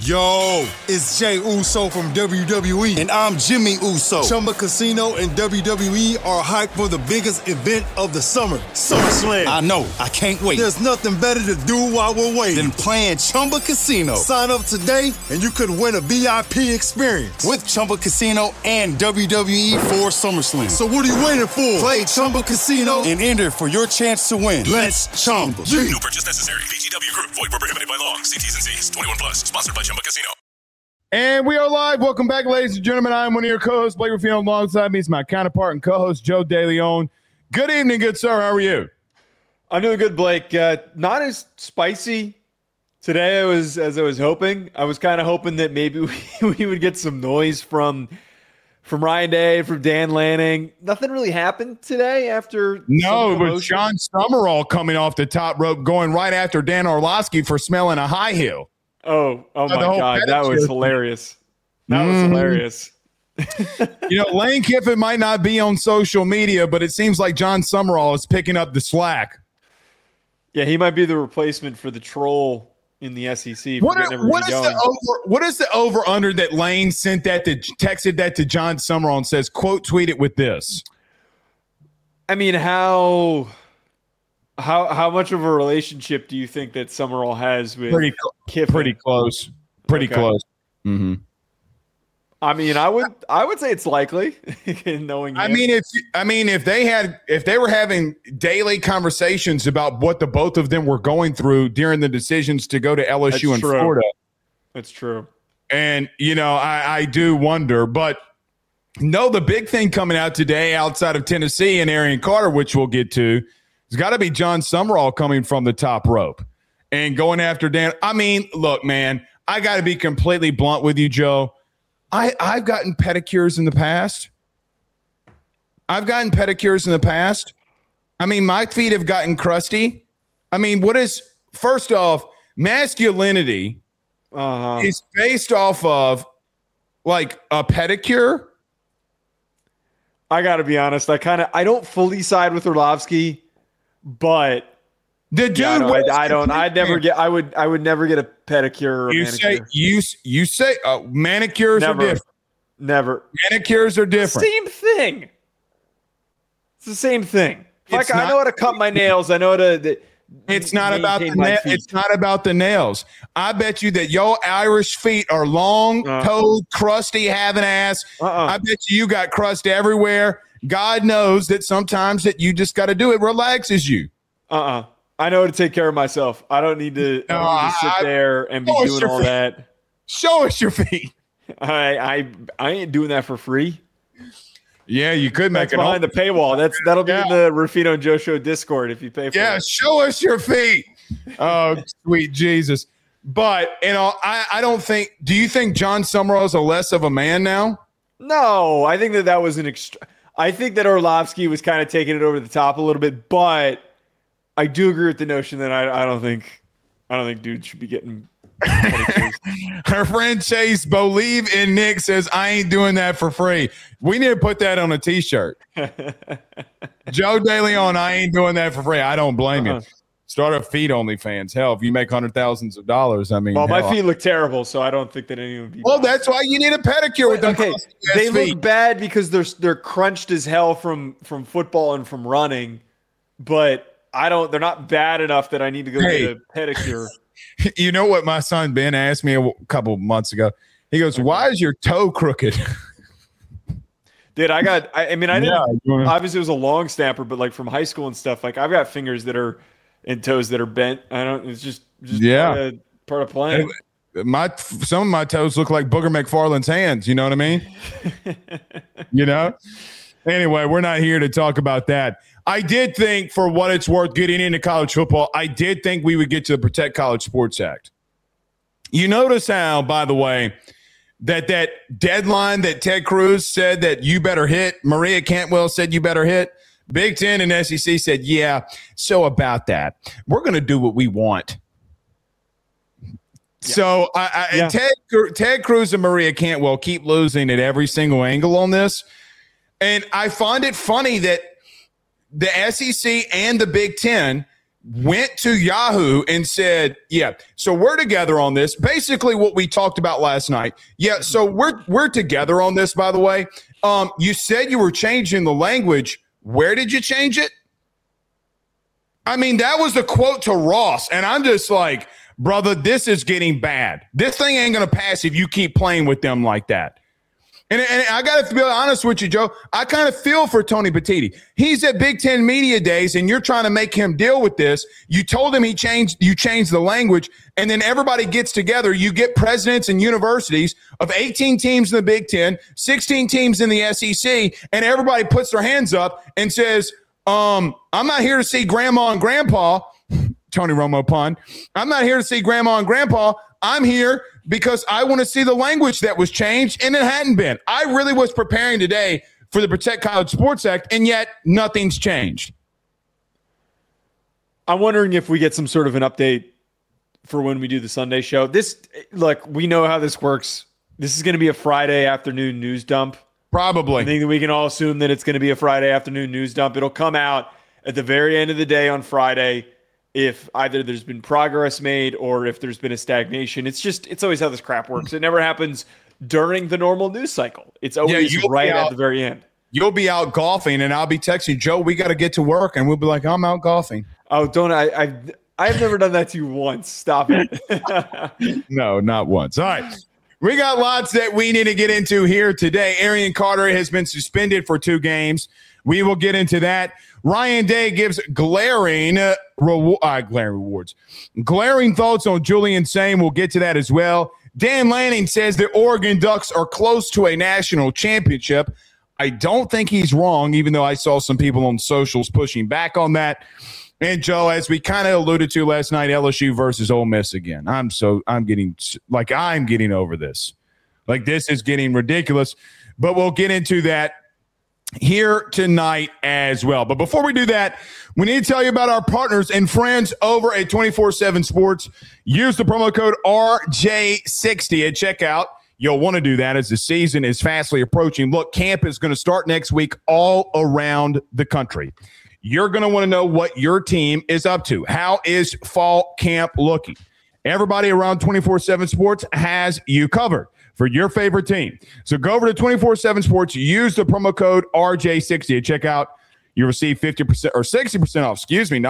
Yo, it's Jay Uso from WWE, and I'm Jimmy Uso. Chumba Casino and WWE are hyped for the biggest event of the summer, SummerSlam. I know, I can't wait. There's nothing better to do while we're waiting than playing Chumba Casino. Sign up today, and you could win a VIP experience with Chumba Casino and WWE for SummerSlam. So what are you waiting for? Play Chumba Casino and enter for your chance to win. Let's Chumba. No purchase necessary. VGW Group. Void where prohibited by law. See T's and C's. 21 plus. Sponsored by Chumba Casino. And we are live. Welcome back, ladies and gentlemen. I'm one of your co-hosts, Blake Rufino. Alongside me is my counterpart and co-host, Joe DeLeon. Good evening, good sir. How are you? I'm doing good, Blake. Not as spicy today as I was hoping. I was kind of hoping that maybe we would get some noise from Ryan Day, from Dan Lanning. Nothing really happened today after. No, it was John Summerall coming off the top rope, going right after Dan Orlovsky for smelling a high heel. Oh my God. That was hilarious. That was hilarious. Lane Kiffin might not be on social media, but it seems like John Summerall is picking up the slack. Yeah, he might be the replacement for the troll in the SEC. What is the over-under that Lane texted that to John Summerall and says, quote, tweet it with this? I mean, how much of a relationship do you think that Summerall has with Kiffin? Pretty close. Pretty close. Mm-hmm. I mean, I would say it's likely, knowing him. If they were having daily conversations about what the both of them were going through during the decisions to go to LSU and Florida. That's true. And I do wonder, but no, the big thing coming out today outside of Tennessee and Arian Carter, which we'll get to, has got to be John Summerall coming from the top rope and going after Dan. I mean, look, man, I got to be completely blunt with you, Joe. I've gotten pedicures in the past. I mean, my feet have gotten crusty. I mean, first off, masculinity is based off of like a pedicure. I got to be honest. I don't fully side with Orlovsky, but I would never get a pedicure or a manicure. You say manicures are different. Never. Manicures are different. Same thing. It's the same thing. I know how to cut my nails. I know how to. It's not about the nails. I bet you that your Irish feet are long-toed, crusty, having ass. I bet you got crust everywhere. God knows that sometimes that you just got to do it. Relaxes you. I know how to take care of myself. I don't need to, sit there and be doing all that. Show us your feet. I ain't doing that for free. Yeah, you could make it behind the paywall. That'll be in the Rufino and Joe Show Discord if you pay for it. Yeah, show us your feet. Oh, sweet Jesus. But, I don't think – do you think John Summerall is less of a man now? No, I think that was I think that Orlovsky was kind of taking it over the top a little bit, but – I do agree with the notion that I don't think dudes should be getting. Her friend Chase Believe in Nick says, I ain't doing that for free. We need to put that on a t-shirt. Joe DeLeon, I ain't doing that for free. I don't blame you. Start a feet OnlyFans. Hell, if you make $100,000s of dollars, I mean. Well, my feet look terrible, so I don't think that anyone would be. Well, that's why you need a pedicure with them. Okay, they look bad because they're crunched as hell from football and from running, but. They're not bad enough that I need to go get a pedicure. You know what my son Ben asked me a couple of months ago? He goes, why is your toe crooked? Dude, obviously it was a long snapper, but like from high school and stuff, like I've got fingers that are and toes that are bent. It's just part of playing. Some of my toes look like Booger McFarland's hands. You know what I mean? Anyway, we're not here to talk about that. I did think, for what it's worth, getting into college football, I did think we would get to the Protect College Sports Act. You notice how, by the way, that deadline that Ted Cruz said that you better hit, Maria Cantwell said you better hit, Big Ten and SEC said, yeah, so about that. We're going to do what we want. Yeah. So Ted Cruz and Maria Cantwell keep losing at every single angle on this. And I find it funny that the SEC and the Big Ten went to Yahoo and said, yeah, so we're together on this. Basically what we talked about last night. Yeah, so we're together on this, by the way. You said you were changing the language. Where did you change it? I mean, that was the quote to Ross, and I'm just like, brother, this is getting bad. This thing ain't going to pass if you keep playing with them like that. And I got to be honest with you, Joe. I kind of feel for Tony Petitti. He's at Big Ten Media Days, and you're trying to make him deal with this. You told him you changed the language, and then everybody gets together. You get presidents and universities of 18 teams in the Big Ten, 16 teams in the SEC, and everybody puts their hands up and says, I'm not here to see Grandma and Grandpa, Tony Romo pun. I'm not here to see Grandma and Grandpa. I'm here because I want to see the language that was changed, and it hadn't been. I really was preparing today for the Protect College Sports Act, and yet nothing's changed. I'm wondering if we get some sort of an update for when we do the Sunday show. Look, we know how this works. This is going to be a Friday afternoon news dump. Probably. I think that we can all assume that it's going to be a Friday afternoon news dump. It'll come out at the very end of the day on Friday if either there's been progress made or if there's been a stagnation. It's always how this crap works. It never happens during the normal news cycle. It's always right at the very end. You'll be out golfing, and I'll be texting, Joe, we got to get to work, and we'll be like, I'm out golfing. Oh, don't I? I've never done that to you once. Stop it. No, not once. All right. We got lots that we need to get into here today. Arian Carter has been suspended for 2 games. We will get into that. Ryan Day gives glaring rewards. Glaring thoughts on Julian Sain. We'll get to that as well. Dan Lanning says the Oregon Ducks are close to a national championship. I don't think he's wrong, even though I saw some people on socials pushing back on that. And Joe, as we kind of alluded to last night, LSU versus Ole Miss again. I'm getting over this. Like, this is getting ridiculous. But we'll get into that here tonight as well. But before we do that, we need to tell you about our partners and friends over at 24/7 Sports. Use the promo code RJ60 at checkout. You'll want to do that as the season is fastly approaching. Look, camp is going to start next week all around the country. You're going to want to know what your team is up to. How is fall camp looking? Everybody around 24/7 Sports has you covered for your favorite team. So go over to 24/7 Sports, use the promo code RJ60 at checkout. You receive 50% or 60% off. Excuse me,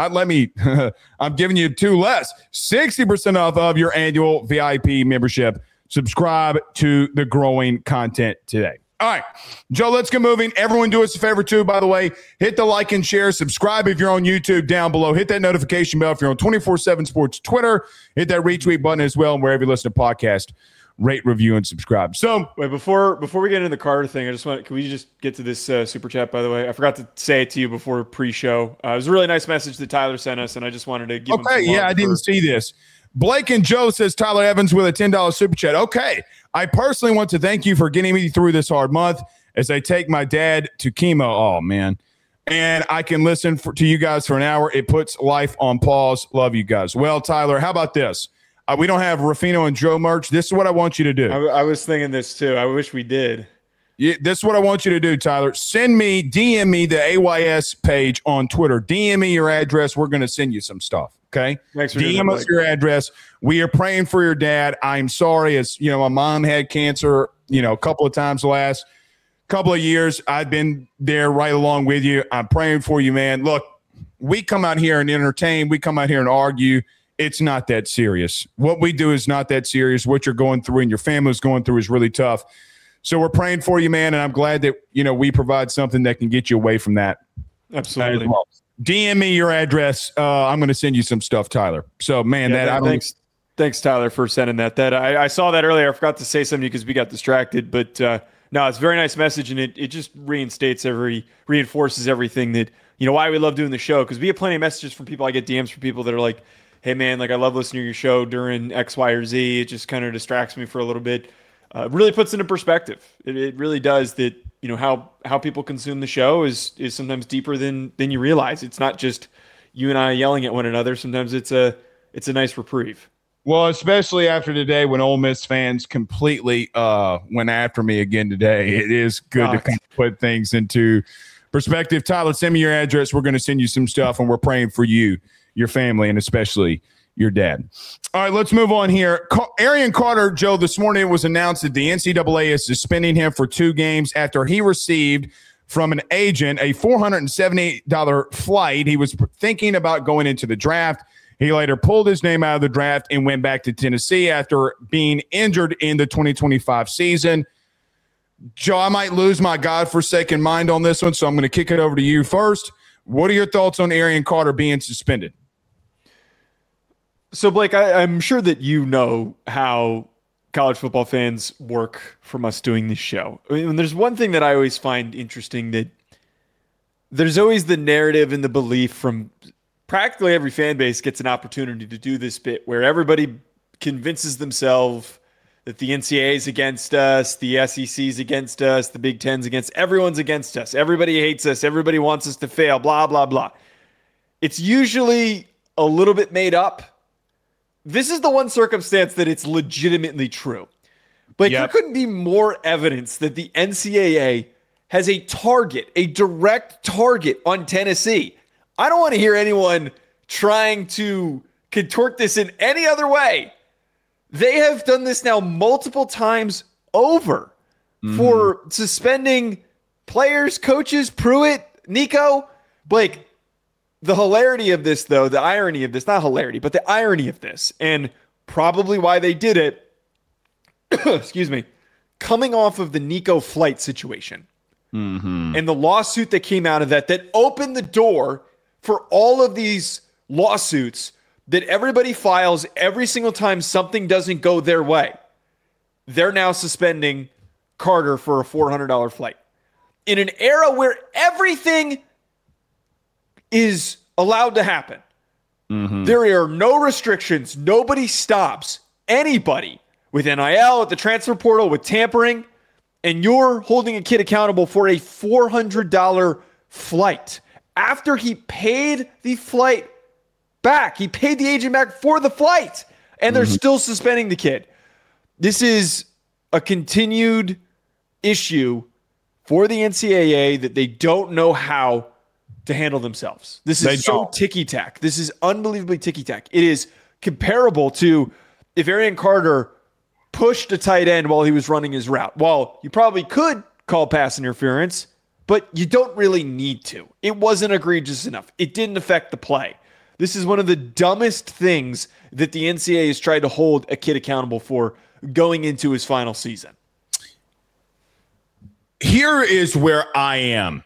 I'm giving you 2 less. 60% off of your annual VIP membership. Subscribe to the growing content today. All right, Joe, let's get moving. Everyone do us a favor, too, by the way. Hit the like and share. Subscribe if you're on YouTube down below. Hit that notification bell if you're on 24/7 Sports Twitter. Hit that retweet button as well, and wherever you listen to podcasts, rate, review, and subscribe. So, wait, before we get into the Carter thing, can we just get to this super chat, by the way? I forgot to say it to you before pre-show. It was a really nice message that Tyler sent us, and I just wanted to give him some love. I didn't see this. Blake and Joe says Tyler Evans with a $10 super chat. Okay. I personally want to thank you for getting me through this hard month as I take my dad to chemo. Oh, man. And I can listen to you guys for an hour. It puts life on pause. Love you guys. Well, Tyler, how about this? We don't have Ruffino and Joe merch. This is what I want you to do. I was thinking this, too. I wish we did. Yeah, this is what I want you to do, Tyler. DM me the AYS page on Twitter. DM me your address. We're going to send you some stuff. Okay. Thanks for DM us your address. We are praying for your dad. I'm sorry. As you know, my mom had cancer, a couple of times the last couple of years. I've been there right along with you. I'm praying for you, man. Look, we come out here and entertain. We come out here and argue. It's not that serious. What we do is not that serious. What you're going through and your family's going through is really tough. So we're praying for you, man. And I'm glad that, we provide something that can get you away from that. Absolutely. DM me your address. I'm going to send you some stuff, Tyler. So, man, thanks, Tyler, for sending that. I saw that earlier. I forgot to say something because we got distracted. But no, it's a very nice message, and it just reinforces everything that why we love doing the show. Because we have plenty of messages from people. I get DMs from people that are like, "Hey, man, I love listening to your show during X, Y, or Z. It just kind of distracts me for a little bit." It really puts into perspective. It really does that. How people consume the show is sometimes deeper than you realize. It's not just you and I yelling at one another. Sometimes it's a nice reprieve. Well, especially after today when Ole Miss fans completely went after me again today. It is good to kind of put things into perspective. Tyler, send me your address. We're going to send you some stuff, and we're praying for you. your family and especially your dad. All right, let's move on here. Arian Carter, Joe, this morning it was announced that the NCAA is suspending him for 2 games after he received from an agent a $478 flight. He was thinking about going into the draft. He later pulled his name out of the draft and went back to Tennessee after being injured in the 2025 season. Joe, I might lose my godforsaken mind on this one, so I'm going to kick it over to you first. What are your thoughts on Arian Carter being suspended? So, Blake, I'm sure that you know how college football fans work from us doing this show. I mean, there's one thing that I always find interesting, that there's always the narrative and the belief from practically every fan base gets an opportunity to do this bit where everybody convinces themselves that the NCAA is against us, the SEC is against us, the Big Ten's against, everyone's against us. Everybody hates us. Everybody wants us to fail, blah, blah, blah. It's usually a little bit made up. This is the one circumstance that it's legitimately true. But There couldn't be more evidence that the NCAA has a target, a direct target on Tennessee. I don't want to hear anyone trying to contort this in any other way. They have done this now multiple times over for suspending players, coaches, Pruitt, Nico, Blake. The hilarity of this, though, the irony of this, not hilarity, but the irony of this, and probably why they did it, excuse me, coming off of the Nico flight situation and the lawsuit that came out of that opened the door for all of these lawsuits that everybody files every single time something doesn't go their way. They're now suspending Carter for a $400 flight. In an era where everything is allowed to happen. There are no restrictions. Nobody stops anybody with NIL, at the transfer portal, with tampering, and you're holding a kid accountable for a $400 flight. After he paid the flight back, he paid the agent back for the flight, and they're still suspending the kid. This is a continued issue for the NCAA that they don't know how to handle themselves. This is so ticky-tack. This is unbelievably ticky-tack. It is comparable to if Arian Carter pushed a tight end while he was running his route. Well, you probably could call pass interference, but you don't really need to. It wasn't egregious enough. It didn't affect the play. This is one of the dumbest things that the NCAA has tried to hold a kid accountable for going into his final season. Here is where I am.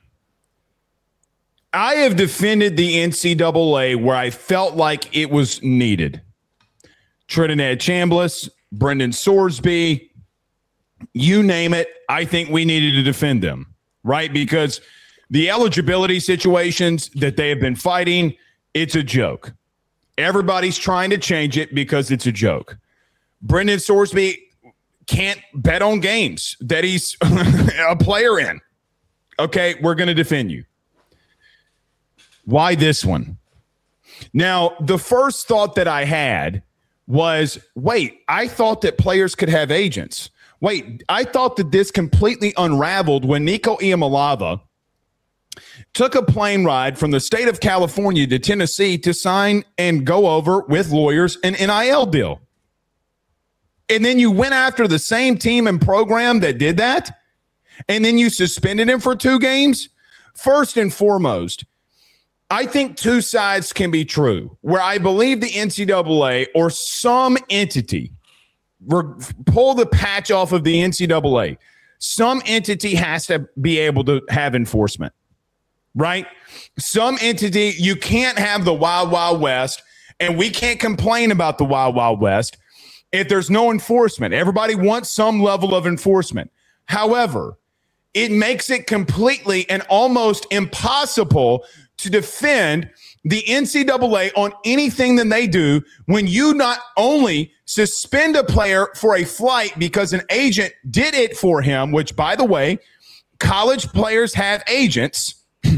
I have defended the NCAA where I felt like it was needed. Trinidad Chambliss, Brendan Sorsby, you name it, I think we needed to defend them, right? Because the eligibility situations that they have been fighting, it's a joke. Everybody's trying to change it because it's a joke. Brendan Sorsby can't bet on games that he's a player in. Okay, we're going to defend you. Why this one? Now, the first thought that I had was, wait, I thought that players could have agents. Wait, I thought that this completely unraveled when Nico Iamaleava took a plane ride from the state of California to Tennessee to sign and go over with lawyers an NIL deal. And then you went after the same team and program that did that, and then you suspended him for 2 games? First and foremost, I think 2 sides can be true, where I believe the NCAA or some entity, pull the patch off of the NCAA, some entity has to be able to have enforcement, right? Some entity, you can't have the Wild Wild West, and we can't complain about the Wild Wild West if there's no enforcement. Everybody wants some level of enforcement. However, it makes it completely and almost impossible to defend the NCAA on anything that they do when you not only suspend a player for a flight because an agent did it for him, which, by the way, college players have agents.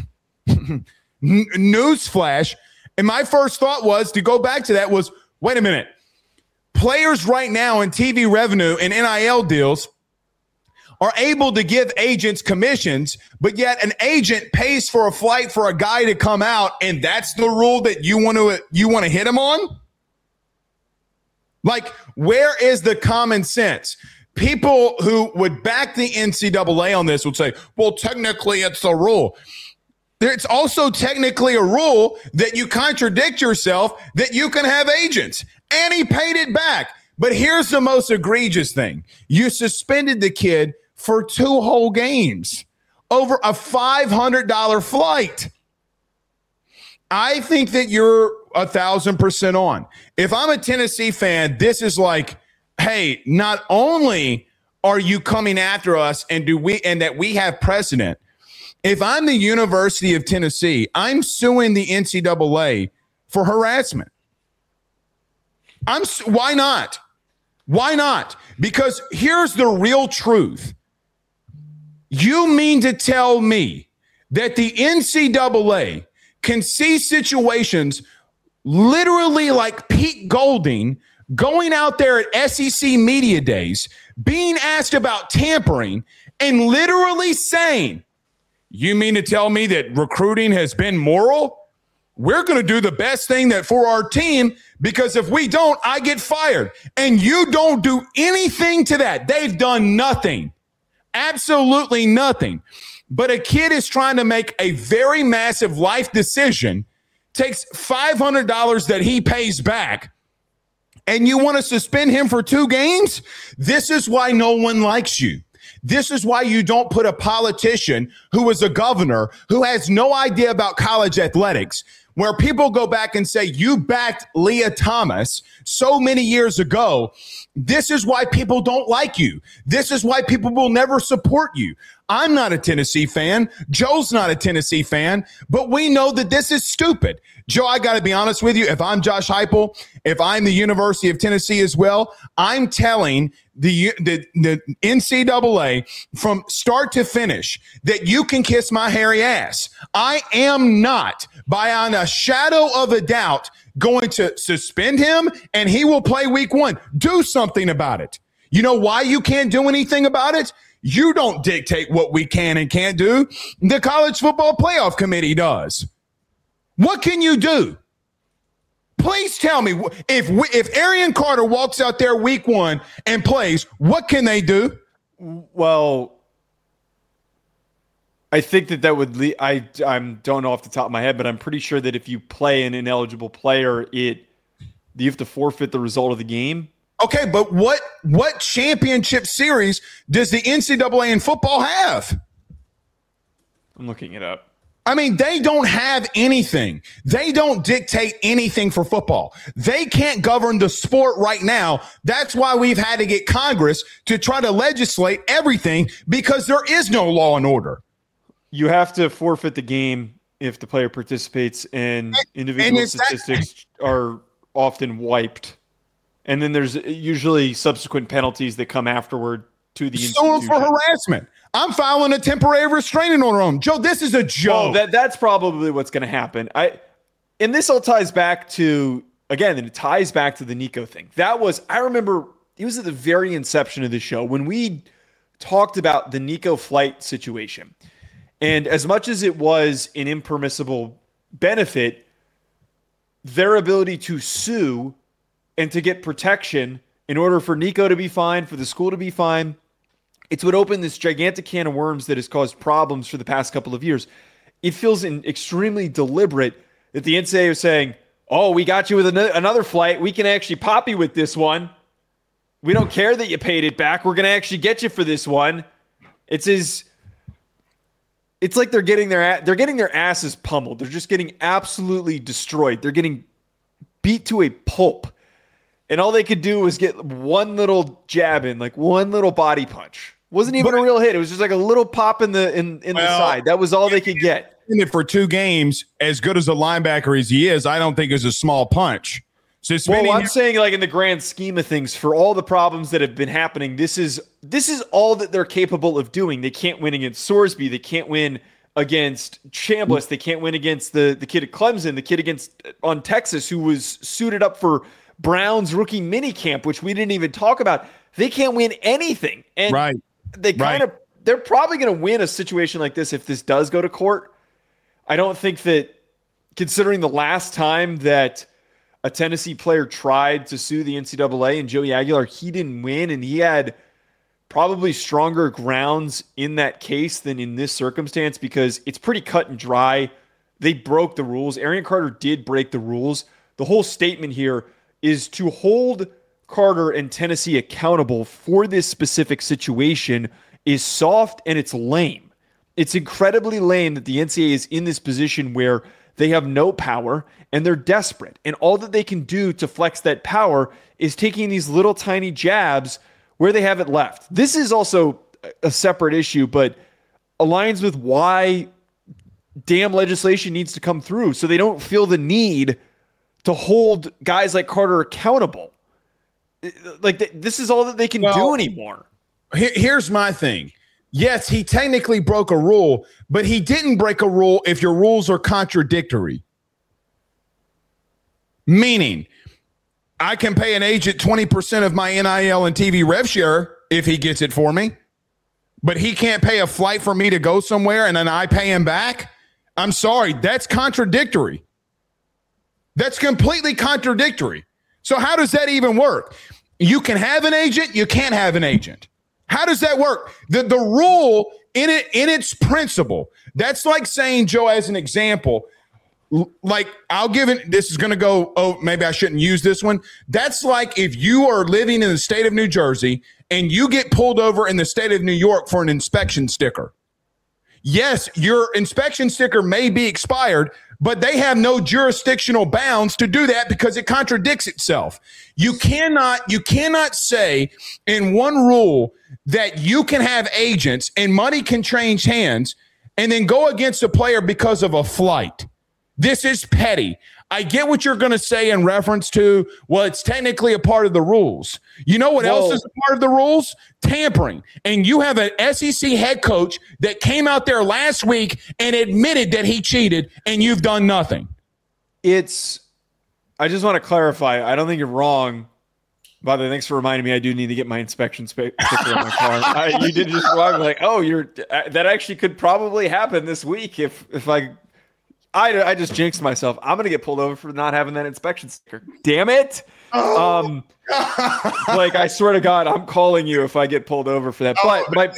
Newsflash. And my first thought was to go back to that was, wait a minute. Players right now in TV revenue and NIL deals are able to give agents commissions, but yet an agent pays for a flight for a guy to come out, and that's the rule that you want to hit him on? Like, where is the common sense? People who would back the NCAA on this would say, well, technically it's a rule. It's also technically a rule that you contradict yourself, that you can have agents. And he paid it back. But here's the most egregious thing. You suspended the kid for 2 whole games over a $500 flight. I think that you're 1,000% on. If I'm a Tennessee fan, this is like, hey, not only are you coming after us and that we have precedent. If I'm the University of Tennessee, I'm suing the NCAA for harassment. Why not? Why not? Because here's the real truth. You mean to tell me that the NCAA can see situations literally like Pete Golding going out there at SEC Media Days, being asked about tampering, and literally saying, you mean to tell me that recruiting has been moral? We're going to do the best thing that for our team, because if we don't, I get fired. And you don't do anything to that. They've done nothing. Absolutely nothing. But a kid is trying to make a very massive life decision, takes $500 that he pays back, and you want to suspend him for 2 games? This is why no one likes you. This is why you don't put a politician who is a governor who has no idea about college athletics, where people go back and say, you backed Leah Thomas so many years ago. This is why people don't like you. This is why people will never support you. I'm not a Tennessee fan. Joe's not a Tennessee fan, but we know that this is stupid. Joe, I got to be honest with you. If I'm Josh Heupel, if I'm the University of Tennessee as well, I'm telling the NCAA from start to finish that you can kiss my hairy ass. I am not, beyond a shadow of a doubt, going to suspend him, and he will play week 1. Do something about it. You know why you can't do anything about it? You don't dictate what we can and can't do. The College Football Playoff Committee does. What can you do? Please tell me, if Arian Carter walks out there week 1 and plays, what can they do? Well, I think that would lead. I don't know off the top of my head, but I'm pretty sure that if you play an ineligible player, you have to forfeit the result of the game. Okay, but what championship series does the NCAA in football have? I'm looking it up. I mean, they don't have anything. They don't dictate anything for football. They can't govern the sport right now. That's why we've had to get Congress to try to legislate everything, because there is no law and order. You have to forfeit the game if the player participates, and individual statistics are often wiped. And then there's usually subsequent penalties that come afterward to the institution. For harassment. I'm filing a temporary restraining order on him. Joe, this is a joke. Well, that's probably what's going to happen. And this all ties back to, again, and it ties back to the Nico thing. I remember it was at the very inception of the show when we talked about the Nico flight situation. And as much as it was an impermissible benefit, their ability to sue and to get protection in order for Nico to be fine, for the school to be fine, it's what opened this gigantic can of worms that has caused problems for the past couple of years. It feels extremely deliberate that the NCAA is saying, oh, we got you with another flight. We can actually pop you with this one. We don't care that you paid it back. We're going to actually get you for this one. It's like they're getting their asses pummeled. They're just getting absolutely destroyed. They're getting beat to a pulp. And all they could do was get one little jab in, like one little body punch. Wasn't even a real hit. It was just like a little pop in the side. That was all they could get. For 2 games, as good as a linebacker as he is, I don't think is a small punch. Well, I'm saying, like, in the grand scheme of things, for all the problems that have been happening, this is all that they're capable of doing. They can't win against Sorsby. They can't win against Chambliss. They can't win against the kid at Clemson, the kid on Texas who was suited up for Brown's rookie minicamp, which we didn't even talk about. They can't win anything. And right. they're probably going to win a situation like this if this does go to court. I don't think that, considering the last time that a Tennessee player tried to sue the NCAA and Joey Aguilar, he didn't win, and he had probably stronger grounds in that case than in this circumstance because it's pretty cut and dry. They broke the rules. Arian Carter did break the rules. The whole statement here is to hold Carter and Tennessee accountable for this specific situation is soft and it's lame. It's incredibly lame that the NCAA is in this position where they have no power and they're desperate. And all that they can do to flex that power is taking these little tiny jabs where they have it left. This is also a separate issue, but aligns with why damn legislation needs to come through so they don't feel the need to hold guys like Carter accountable. Like this is all that they can do anymore. Here's my thing. Yes, he technically broke a rule, but he didn't break a rule if your rules are contradictory. Meaning, I can pay an agent 20% of my NIL and TV rev share if he gets it for me, but he can't pay a flight for me to go somewhere and then I pay him back. I'm sorry, that's contradictory. That's completely contradictory. So how does that even work? You can have an agent, you can't have an agent. How does that work? The rule in its principle, that's like saying, Joe, as an example, like I'll give it, this is going to go, oh, maybe I shouldn't use this one. That's like if you are living in the state of New Jersey and you get pulled over in the state of New York for an inspection sticker. Yes, your inspection sticker may be expired, but they have no jurisdictional bounds to do that because it contradicts itself. You cannot say in one rule that you can have agents and money can change hands and then go against a player because of a flight. This is petty. I get what you're going to say in reference to, well, it's technically a part of the rules. You know what else is a part of the rules? Tampering. And you have an SEC head coach that came out there last week and admitted that he cheated, and you've done nothing. I just want to clarify. I don't think you're wrong. By the way, thanks for reminding me. I do need to get my inspection sticker on my car. You did just wrong. Like, that actually could probably happen this week if I just jinxed myself. I'm going to get pulled over for not having that inspection sticker. Damn it. Like, I swear to God, I'm calling you if I get pulled over for that. But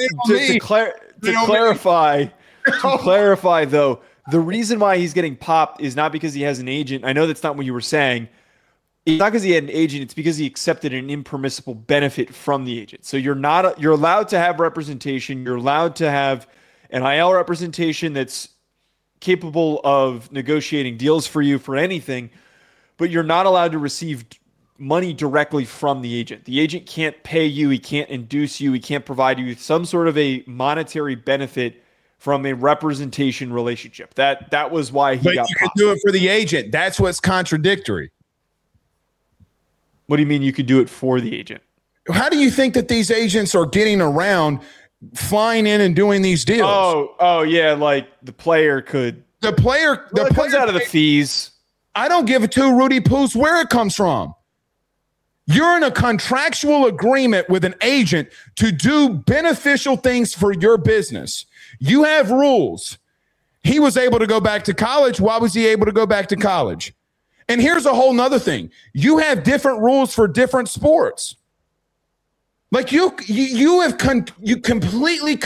to clarify, though, the reason why he's getting popped is not because he has an agent. I know that's not what you were saying. It's not because he had an agent. It's because he accepted an impermissible benefit from the agent. So you're allowed to have representation. You're allowed to have NIL representation that's capable of negotiating deals for you for anything, but you're not allowed to receive money directly from the agent. The agent can't pay you. He can't induce you. He can't provide you with some sort of a monetary benefit from a representation relationship. That was why he got popped. Could do it for the agent. That's what's contradictory. What do you mean you could do it for the agent? How do you think that these agents are getting around flying in and doing these deals? Oh yeah, like the player could. The player comes out of the fees. I don't give a two Rudy Poos where it comes from. You're in a contractual agreement with an agent to do beneficial things for your business. You have rules. He was able to go back to college. Why was he able to go back to college? And here's a whole nother thing. You have different rules for different sports. Like you have completely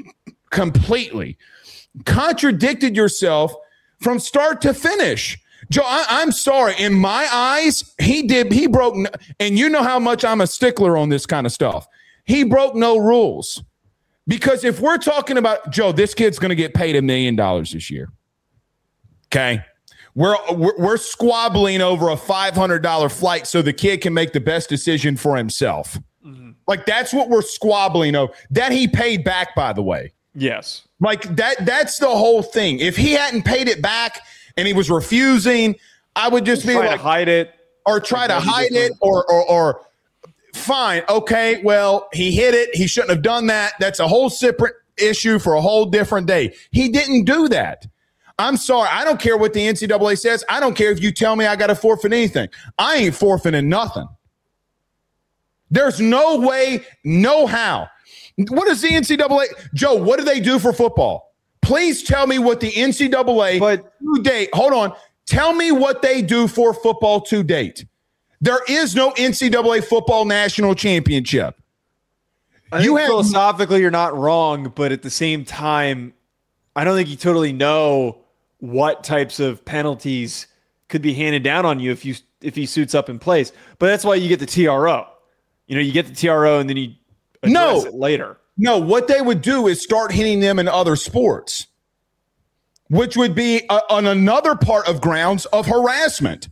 contradicted yourself from start to finish. Joe, I'm sorry. In my eyes, he broke, and you know how much I'm a stickler on this kind of stuff. He broke no rules. Because if we're talking about, Joe, this kid's going to get paid $1 million this year. Okay. We're squabbling over a $500 flight so the kid can make the best decision for himself. Mm-hmm. Like that's what we're squabbling over. That he paid back, by the way. Yes. Like that's the whole thing. If he hadn't paid it back and he was refusing, I would just be like, to hide it or try to hide it or fine. Okay. Well, he hit it. He shouldn't have done that. That's a whole separate issue for a whole different day. He didn't do that. I'm sorry. I don't care what the NCAA says. I don't care if you tell me I got to forfeit anything. I ain't forfeiting nothing. There's no way, no how What does the NCAA, Joe, what do they do for football? Please tell me what the NCAA to date. Hold on. Tell me what they do for football to date. There is no NCAA football national championship. Philosophically, you're not wrong, but at the same time, I don't think you totally know what types of penalties could be handed down on you if he suits up in place. But that's why you get the TRO. You get the TRO and then you address it later. No, what they would do is start hitting them in other sports, which would be on another part of grounds of harassment.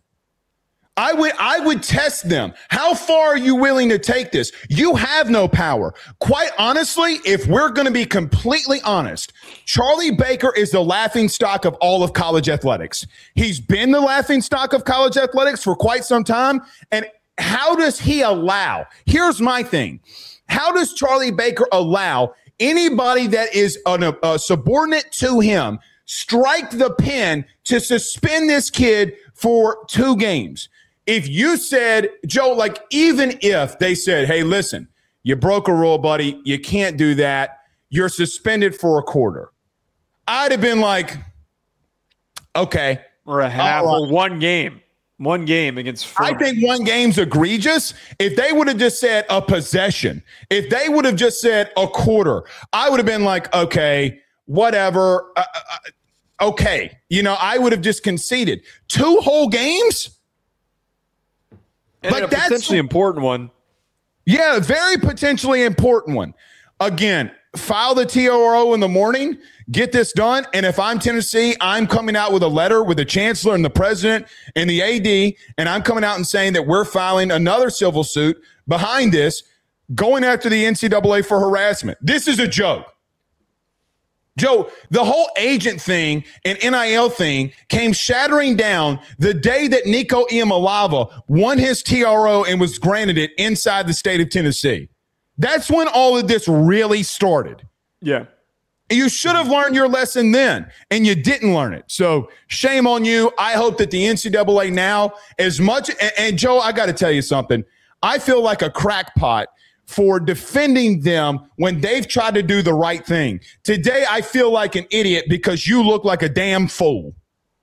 I would test them. How far are you willing to take this? You have no power. Quite honestly, if we're going to be completely honest, Charlie Baker is the laughingstock of all of college athletics. He's been the laughingstock of college athletics for quite some time. And how does he allow? Here's my thing. How does Charlie Baker allow anybody that is a subordinate to him strike the pen to suspend this kid for 2 games? If you said, Joe, like even if they said, hey, listen, you broke a rule, buddy, you can't do that, you're suspended for a quarter, I'd have been like, okay. Or a half or 1 game. 1 game against Furman. I think 1 game's egregious. If they would have just said a possession, if they would have just said a quarter, I would have been like, okay, whatever. Okay. I would have just conceded. 2 whole games? And a potentially important one. Yeah, very potentially important one. Again, file the TRO in the morning, get this done. And if I'm Tennessee, I'm coming out with a letter with the chancellor and the president and the AD, and I'm coming out and saying that we're filing another civil suit behind this, going after the NCAA for harassment. This is a joke. Joe, the whole agent thing and NIL thing came shattering down the day that Nico Iamaleava won his TRO and was granted it inside the state of Tennessee. That's when all of this really started. Yeah. You should have learned your lesson then, and you didn't learn it. So shame on you. I hope that the NCAA now, as much – and Joe, I got to tell you something. I feel like a crackpot for defending them when they've tried to do the right thing. Today, I feel like an idiot because you look like a damn fool.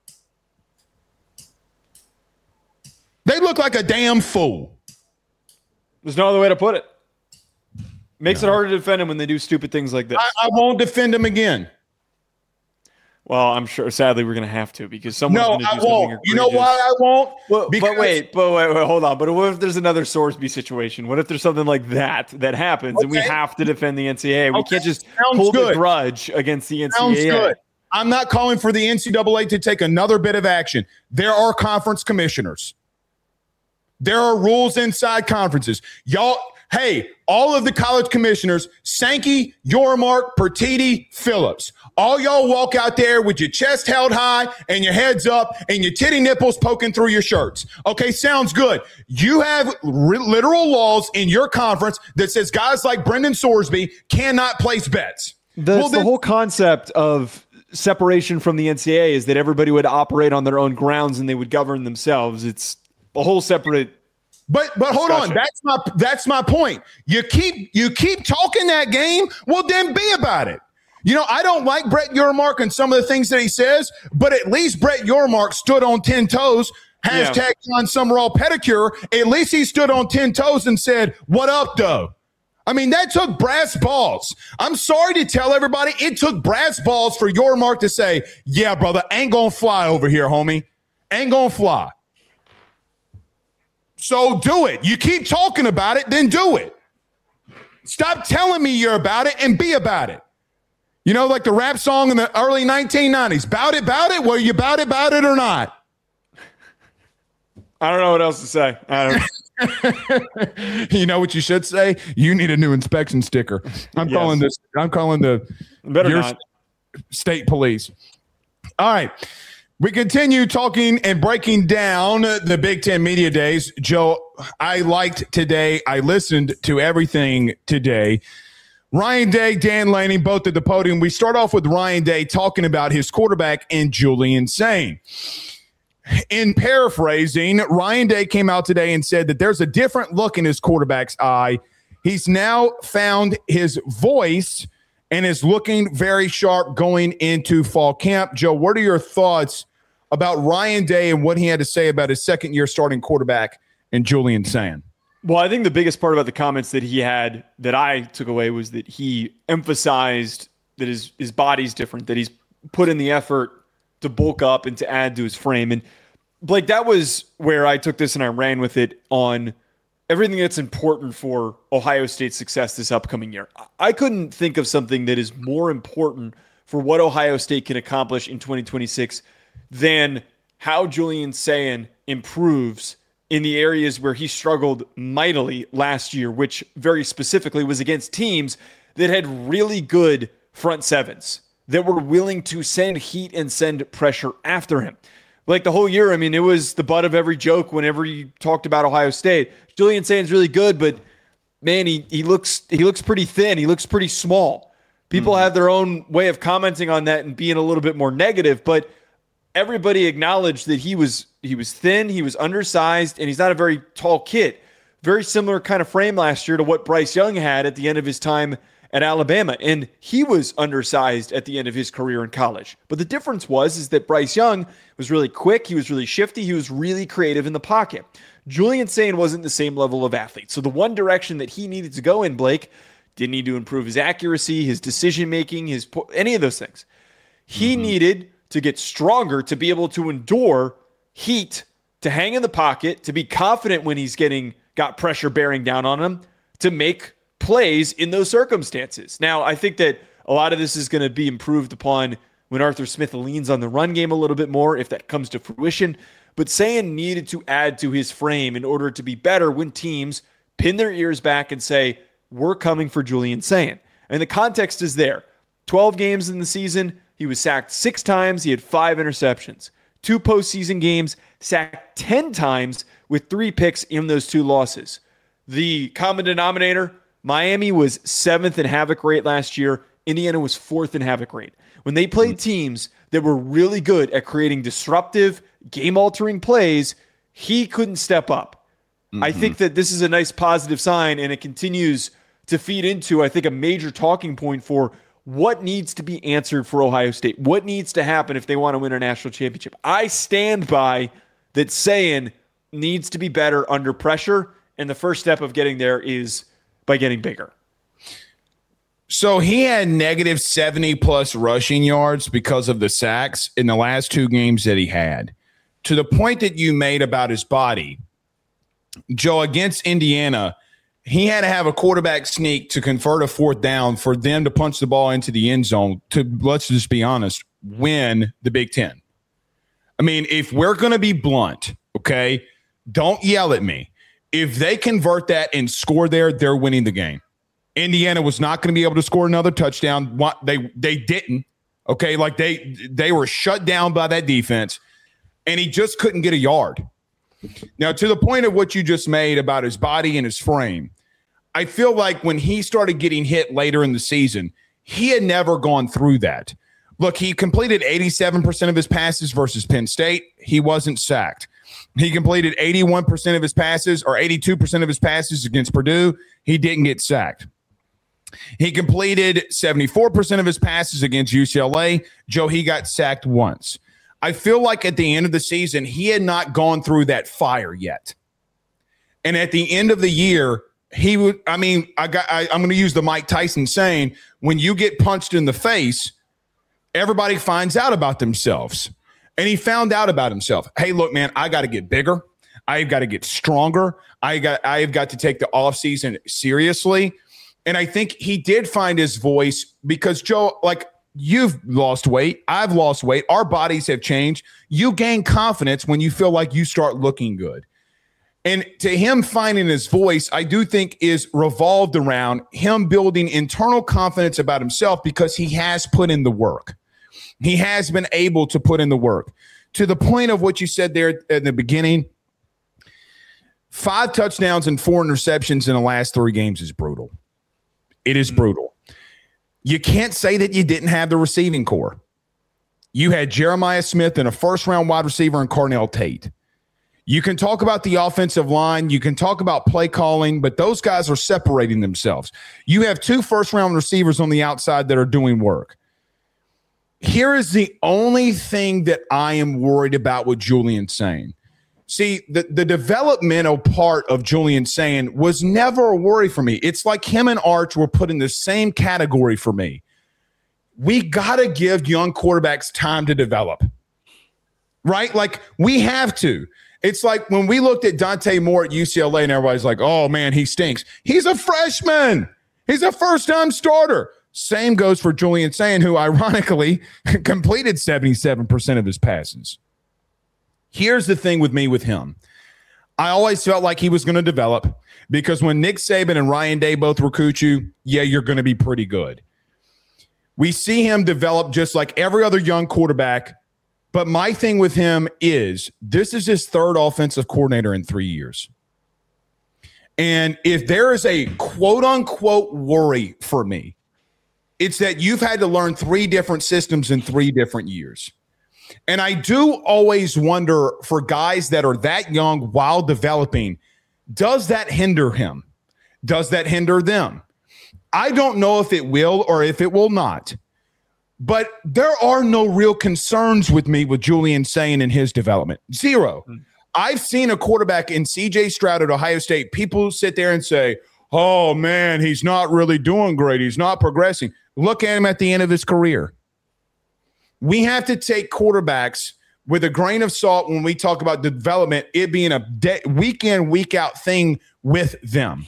They look like a damn fool. There's no other way to put it. Makes it harder to defend them when they do stupid things like this. I won't defend them again. Well, I'm sure, sadly, we're going to have to because someone's going to do something egregious. You know why I won't? But wait, hold on. But what if there's another Sorsby situation? What if there's something like that happens and we have to defend the NCAA? We can't just hold a grudge against the NCAA. Sounds good. I'm not calling for the NCAA to take another bit of action. There are conference commissioners. There are rules inside conferences. Y'all, hey, all of the college commissioners, Sankey, Yormark, Pertiti, Phillips, all y'all walk out there with your chest held high and your heads up and your titty nipples poking through your shirts. Okay, sounds good. You have literal laws in your conference that says guys like Brendan Sorsby cannot place bets. The whole concept of separation from the NCAA is that everybody would operate on their own grounds and they would govern themselves. It's a whole separate. But hold on, that's my point. You keep talking that game. Well, then be about it. I don't like Brett Yormark and some of the things that he says, but at least Brett Yormark stood on 10 toes. Hashtag John Summerall pedicure. At least he stood on 10 toes and said, "What up, though?" I mean, that took brass balls. I'm sorry to tell everybody, it took brass balls for Yormark to say, "Yeah, brother, ain't gonna fly over here, homie. Ain't gonna fly." So do it. You keep talking about it, then do it. Stop telling me you're about it and be about it. Like the rap song in the early 1990s. Bout it. Well, you bout it or not? I don't know what else to say. I don't. You know what you should say? You need a new inspection sticker. I'm calling the state police. All right. We continue talking and breaking down the Big Ten Media Days. Joe, I liked today. I listened to everything today. Ryan Day, Dan Lanning, both at the podium. We start off with Ryan Day talking about his quarterback and Julian Sain. In paraphrasing, Ryan Day came out today and said that there's a different look in his quarterback's eye. He's now found his voice and is looking very sharp going into fall camp. Joe, what are your thoughts about Ryan Day and what he had to say about his second-year starting quarterback and Julian Sayin? Well, I think the biggest part about the comments that he had that I took away was that he emphasized that his body's different, that he's put in the effort to bulk up and to add to his frame. And Blake, that was where I took this and I ran with it on everything that's important for Ohio State's success this upcoming year. I couldn't think of something that is more important for what Ohio State can accomplish in 2026 than how Julian Sayin improves in the areas where he struggled mightily last year, which very specifically was against teams that had really good front sevens that were willing to send heat and send pressure after him. Like the whole year, I mean, it was the butt of every joke whenever you talked about Ohio State. Julian Sayin's really good, but man, he looks pretty thin. He looks pretty small. People have their own way of commenting on that and being a little bit more negative, but everybody acknowledged that he was thin, he was undersized, and he's not a very tall kid. Very similar kind of frame last year to what Bryce Young had at the end of his time at Alabama, and he was undersized at the end of his career in college. But the difference is that Bryce Young was really quick, he was really shifty, he was really creative in the pocket. Julian Sayin wasn't the same level of athlete. So the one direction that he needed to go in, Blake, didn't need to improve his accuracy, his decision-making, any of those things. He needed to get stronger, to be able to endure heat, to hang in the pocket, to be confident when he's got pressure bearing down on him, to make plays in those circumstances. Now, I think that a lot of this is going to be improved upon when Arthur Smith leans on the run game a little bit more, if that comes to fruition. But Sayin needed to add to his frame in order to be better when teams pin their ears back and say, we're coming for Julian Sayin. And the context is there. 12 games in the season, he was sacked 6 times. He had 5 interceptions. 2 postseason games, sacked 10 times with 3 picks in those 2 losses. The common denominator, Miami was 7th in havoc rate last year. Indiana was 4th in havoc rate. When they played teams that were really good at creating disruptive, game-altering plays, he couldn't step up. I think that this is a nice positive sign, and it continues to feed into, I think, a major talking point for what needs to be answered for Ohio State. What needs to happen if they want to win a national championship? I stand by that Sayin needs to be better under pressure, and the first step of getting there is by getting bigger. So he had negative 70-plus rushing yards because of the sacks in the last 2 games that he had. To the point that you made about his body, Joe, against Indiana, he had to have a quarterback sneak to convert a 4th down for them to punch the ball into the end zone to, let's just be honest, win the Big Ten. I mean, if we're going to be blunt, okay, don't yell at me. If they convert that and score there, they're winning the game. Indiana was not going to be able to score another touchdown. They didn't, okay? Like they were shut down by that defense, and he just couldn't get a yard. Now, to the point of what you just made about his body and his frame, I feel like when he started getting hit later in the season, he had never gone through that. Look, he completed 87% of his passes versus Penn State. He wasn't sacked. He completed 81% of his passes or 82% of his passes against Purdue. He didn't get sacked. He completed 74% of his passes against UCLA. Joe, he got sacked once. I feel like at the end of the season, he had not gone through that fire yet. And at the end of the year, he would, I'm going to use the Mike Tyson saying, when you get punched in the face, everybody finds out about themselves. And he found out about himself. Hey, look, man, I got to get bigger. I've got to get stronger. I've got to take the offseason seriously. And I think he did find his voice because, Joe, like, you've lost weight. I've lost weight. Our bodies have changed. You gain confidence when you feel like you start looking good. And to him finding his voice, I do think is revolved around him building internal confidence about himself because he has put in the work. He has been able to put in the work. To the point of what you said there at the beginning, 5 touchdowns and 4 interceptions in the last 3 games is brutal. It is brutal. You can't say that you didn't have the receiving core. You had Jeremiah Smith and a first-round wide receiver in Carnell Tate. You can talk about the offensive line. You can talk about play calling, but those guys are separating themselves. You have 2 first-round receivers on the outside that are doing work. Here is the only thing that I am worried about with Julian Sayin. See, the developmental part of Julian Sayin was never a worry for me. It's like him and Arch were put in the same category for me. We got to give young quarterbacks time to develop, right? Like, we have to. It's like when we looked at Dante Moore at UCLA and everybody's like, oh, man, he stinks. He's a freshman. He's a first-time starter. Same goes for Julian Sayin, who ironically completed 77% of his passes. Here's the thing with me with him. I always felt like he was going to develop because when Nick Saban and Ryan Day both recruit you, yeah, you're going to be pretty good. We see him develop just like every other young quarterback. But my thing with him is this is his 3rd offensive coordinator in 3 years. And if there is a quote unquote worry for me, it's that you've had to learn 3 different systems in 3 different years. And I do always wonder for guys that are that young while developing, does that hinder him? Does that hinder them? I don't know if it will or if it will not. But there are no real concerns with me with Julian Sayin and his development. 0. I've seen a quarterback in C.J. Stroud at Ohio State. People sit there and say, oh, man, he's not really doing great. He's not progressing. Look at him at the end of his career. We have to take quarterbacks with a grain of salt when we talk about development, it being a week in, week out thing with them.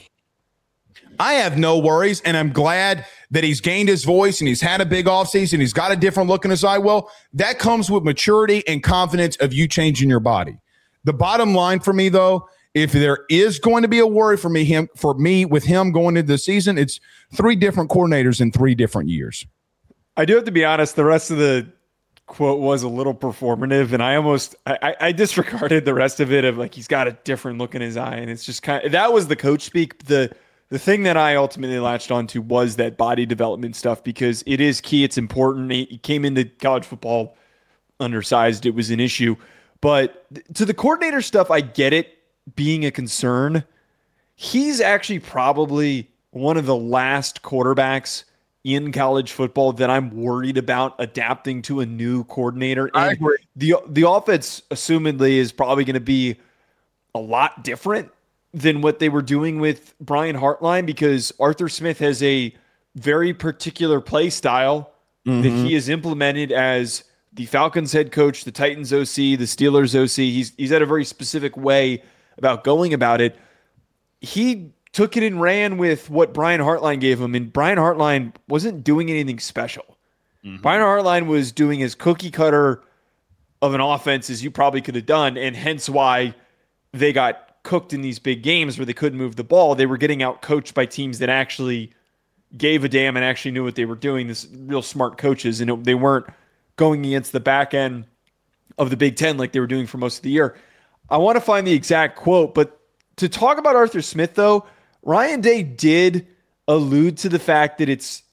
I have no worries, and I'm glad that he's gained his voice and he's had a big offseason. He's got a different look in his eye. Well, that comes with maturity and confidence of you changing your body. The bottom line for me, though, if there is going to be a worry for me with him going into the season, it's 3 different coordinators in 3 different years. I do have to be honest. The rest of the quote was a little performative, and I disregarded the rest of it of like he's got a different look in his eye, and it's just kind of that was the coach speak. The thing that I ultimately latched onto was that body development stuff because it is key. It's important. He came into college football undersized. It was an issue, but to the coordinator stuff, I get it being a concern. He's actually probably one of the last quarterbacks in college football that I'm worried about adapting to a new coordinator. And I agree. The offense, assumedly, is probably going to be a lot different than what they were doing with Brian Hartline because Arthur Smith has a very particular play style that he has implemented as the Falcons head coach, the Titans OC, the Steelers OC. He's had a very specific way about going about it. He took it and ran with what Brian Hartline gave him, and Brian Hartline wasn't doing anything special. Brian Hartline was doing his cookie cutter of an offense as you probably could have done, and hence why they got cooked in these big games where they couldn't move the ball. They were getting out coached by teams that actually gave a damn and actually knew what they were doing, this real smart coaches, and they weren't going against the back end of the Big Ten like they were doing for most of the year. I want to find the exact quote, but to talk about Arthur Smith, though, Ryan Day did allude to the fact that it's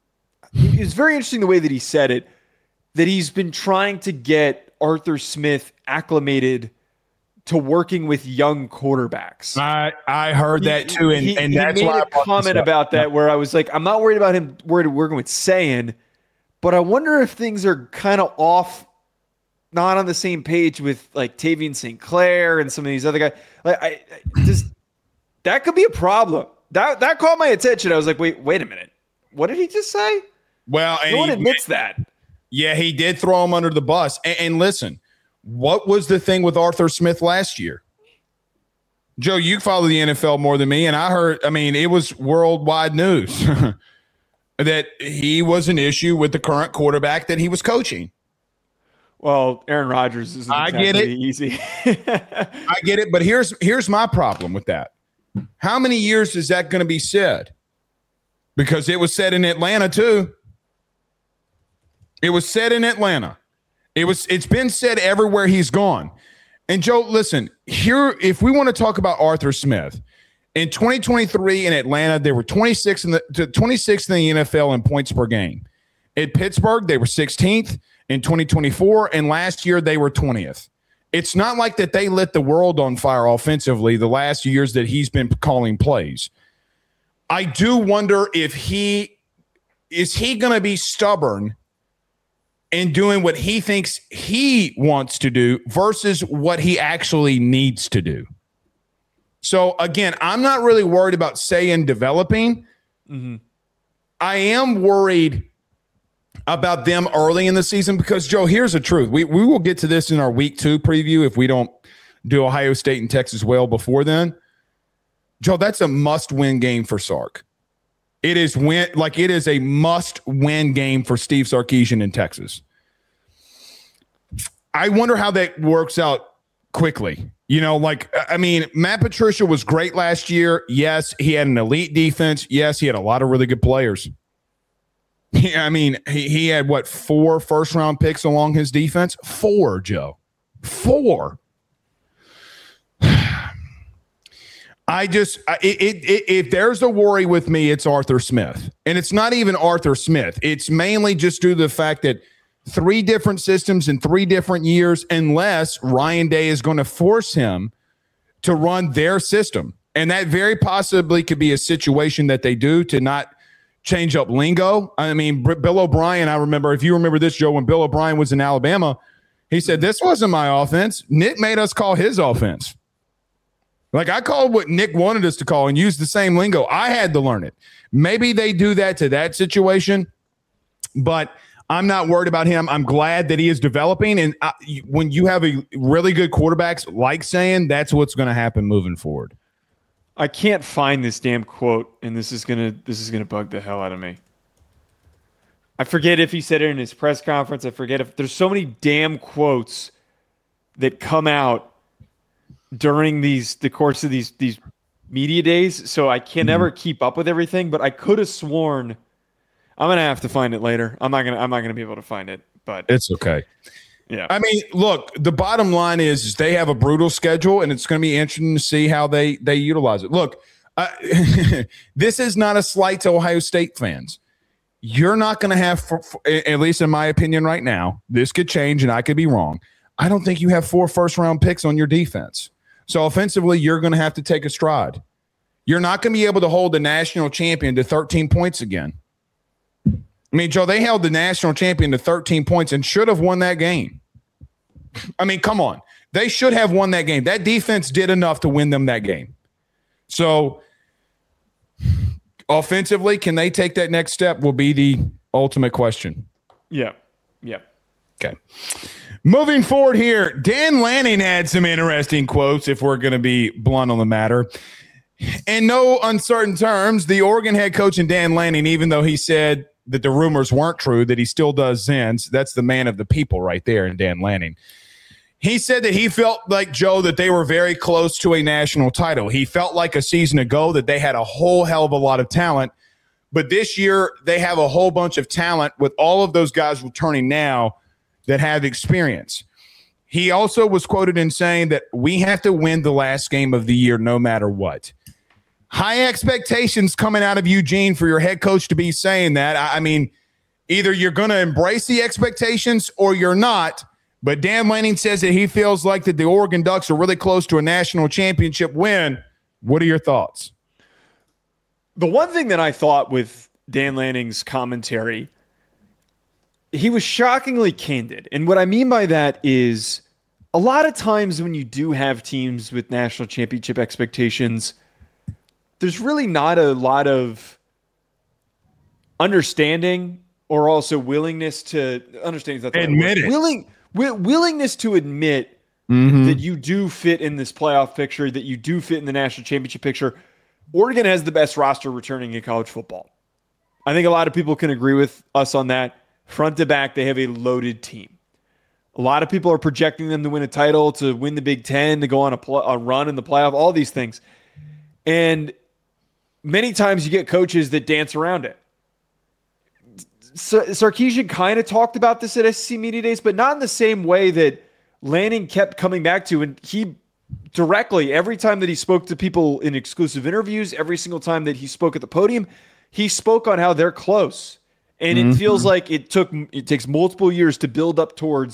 very interesting the way that he said it, that he's been trying to get Arthur Smith acclimated to working with young quarterbacks. I heard that too, and that's he why made a comment about that where I was like, I'm not worried about him working with Sayin, but I wonder if things are kind of off, not on the same page with like Tavian St. Clair and some of these other guys. Like, that could be a problem. That caught my attention. I was like, wait a minute. What did he just say? Well, no one admits that. Yeah, he did throw him under the bus. And listen, what was the thing with Arthur Smith last year? Joe, you follow the NFL more than me, and it was worldwide news that he was an issue with the current quarterback that he was coaching. Well, Aaron Rodgers isn't exactly easy. I get it, but here's my problem with that. How many years is that going to be said? Because it was said in Atlanta too. It was said in Atlanta. It's been said everywhere he's gone. And Joe, listen, here, if we want to talk about Arthur Smith, in 2023 in Atlanta, they were 26th in the NFL in points per game. At Pittsburgh, they were 16th in 2024, and last year they were 20th. It's not like that they lit the world on fire offensively the last years that he's been calling plays. I do wonder if he going to be stubborn and doing what he thinks he wants to do versus what he actually needs to do. So, again, I'm not really worried about Sayan developing. Mm-hmm. I am worried about them early in the season because, Joe, here's the truth. We will get to this in our week 2 preview if we don't do Ohio State and Texas well before then. Joe, that's a must-win game for Sark. It is a must-win game for Steve Sarkisian in Texas. I wonder how that works out quickly. Matt Patricia was great last year. Yes, he had an elite defense. Yes, he had a lot of really good players. He had 4 first-round picks along his defense? 4, Joe. 4. If there's a worry with me, it's Arthur Smith. And it's not even Arthur Smith. It's mainly just due to the fact that 3 different systems in 3 different years, unless Ryan Day is going to force him to run their system. And that very possibly could be a situation that they do to not change up lingo. I mean, Bill O'Brien, I remember, if you remember this, Joe, when Bill O'Brien was in Alabama, he said, this wasn't my offense. Nick made us call his offense. I called what Nick wanted us to call and use the same lingo. I had to learn it. Maybe they do that to that situation, but I'm not worried about him. I'm glad that he is developing. And when you have a really good quarterbacks like Sayan, that's what's going to happen moving forward. I can't find this damn quote, and this is gonna bug the hell out of me. I forget if he said it in his press conference. I forget if there's so many damn quotes that come out during the course of these media days, so I can never keep up with everything. But I could have sworn I'm gonna have to find it later. I'm not gonna be able to find it, but it's okay. Yeah. I mean, look, the bottom line is they have a brutal schedule, and it's going to be interesting to see how they utilize it. Look, this is not a slight to Ohio State fans. You're not going to have, at least in my opinion right now, this could change and I could be wrong. I don't think you have 4 first-round picks on your defense. So offensively, you're going to have to take a stride. You're not going to be able to hold the national champion to 13 points again. I mean, Joe, they held the national champion to 13 points and should have won that game. I mean, come on. They should have won that game. That defense did enough to win them that game. So offensively, can they take that next step will be the ultimate question. Yeah. Okay. Moving forward here, Dan Lanning had some interesting quotes, if we're going to be blunt on the matter. In no uncertain terms, the Oregon head coach and Dan Lanning, even though he said that the rumors weren't true, that he still does Zens. That's the man of the people right there in Dan Lanning. He said that he felt like, Joe, that they were very close to a national title. He felt like a season ago that they had a whole hell of a lot of talent. But this year, they have a whole bunch of talent with all of those guys returning now that have experience. He also was quoted in saying that we have to win the last game of the year no matter what. High expectations coming out of Eugene for your head coach to be saying that. I mean, either you're going to embrace the expectations or you're not. But Dan Lanning says that he feels like that the Oregon Ducks are really close to a national championship win. What are your thoughts? The one thing that I thought with Dan Lanning's commentary, he was shockingly candid. And what I mean by that is a lot of times when you do have teams with national championship expectations, there's really not a lot of understanding or also willingness to understand. Admit it. Willingness to admit that you do fit in this playoff picture, that you do fit in the national championship picture. Oregon has the best roster returning in college football. I think a lot of people can agree with us on that. Front to back, they have a loaded team. A lot of people are projecting them to win a title, to win the Big Ten, to go on a run in the playoff, all these things. And many times you get coaches that dance around it. Sarkisian kind of talked about this at SEC Media Days, but not in the same way that Lanning kept coming back to. And he directly, every time that he spoke to people in exclusive interviews, every single time that he spoke at the podium, he spoke on how they're close. And it feels like it takes multiple years to build up towards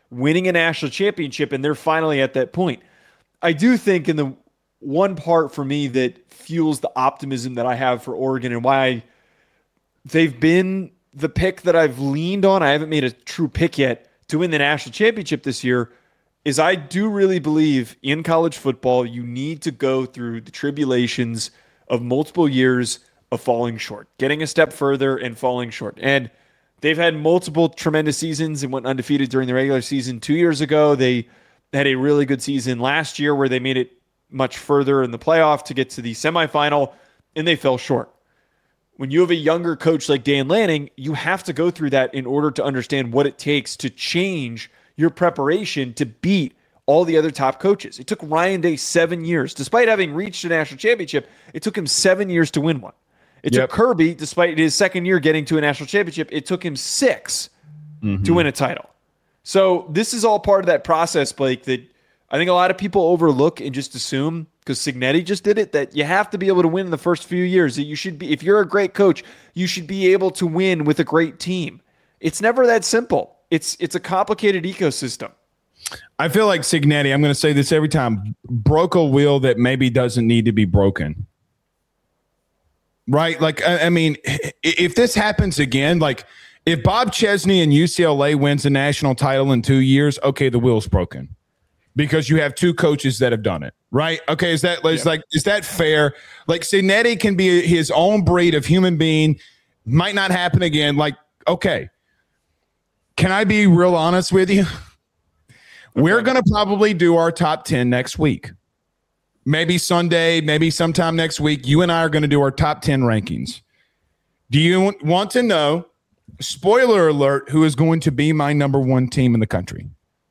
winning a national championship, and they're finally at that point. I do think in the one part for me that fuels the optimism that I have for Oregon and why they've been the pick that I've leaned on, I haven't made a true pick yet, to win the national championship this year, is I do really believe in college football you need to go through the tribulations of multiple years of falling short, getting a step further and falling short. And they've had multiple tremendous seasons and went undefeated during the regular season 2 years ago. They had a really good season last year where they made it much further in the playoff to get to the semifinal, and they fell short. When you have a younger coach like Dan Lanning, you have to go through that in order to understand what it takes to change your preparation to beat all the other top coaches. It took Ryan Day 7 years. Despite having reached a national championship, it took him 7 years to win one. It took Kirby, despite his second year getting to a national championship, it took him 6 to win a title. So this is all part of that process, Blake, that I think a lot of people overlook and just assume, because Cignetti just did it, that you have to be able to win in the first few years. That you should be, if you're a great coach, you should be able to win with a great team. It's never that simple. It's a complicated ecosystem. I feel like Cignetti, I'm going to say this every time, broke a wheel that maybe doesn't need to be broken. Right? Like, I mean, if this happens again, like if Bob Chesney and UCLA wins the national title in 2 years, okay, the wheel's broken because you have two coaches that have done it. Right? Okay, is that is that fair? Like Cignetti can be his own breed of human being, might not happen again. Like, okay, can I be real honest with you? We're going to probably do our top 10 next week. Maybe Sunday, maybe sometime next week, you and I are going to do our top 10 rankings. Do you want to know, spoiler alert, who is going to be my number one team in the country?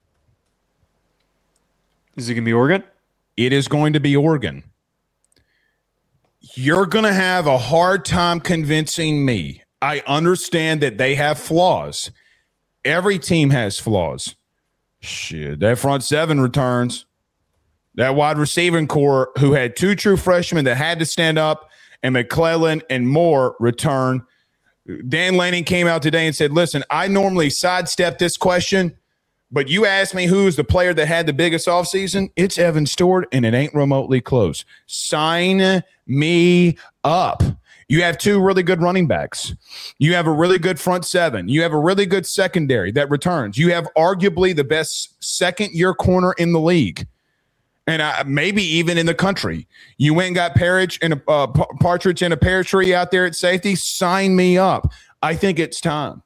Is it going to be Oregon? It is going to be Oregon. You're going to have a hard time convincing me. I understand that they have flaws. Every team has flaws. Shit, that front seven returns. That wide receiving core, who had two true freshmen that had to stand up, and McClellan and Moore return. Dan Lanning came out today and said, listen, I normally sidestep this question, but you asked me who's the player that had the biggest offseason. It's Evan Stewart, and it ain't remotely close. Sign me up. You have two really good running backs. You have a really good front seven. You have a really good secondary that returns. You have arguably the best second-year corner in the league. And maybe even in the country. You went and got Partridge and a pear tree out there at safety. Sign me up. I think it's time.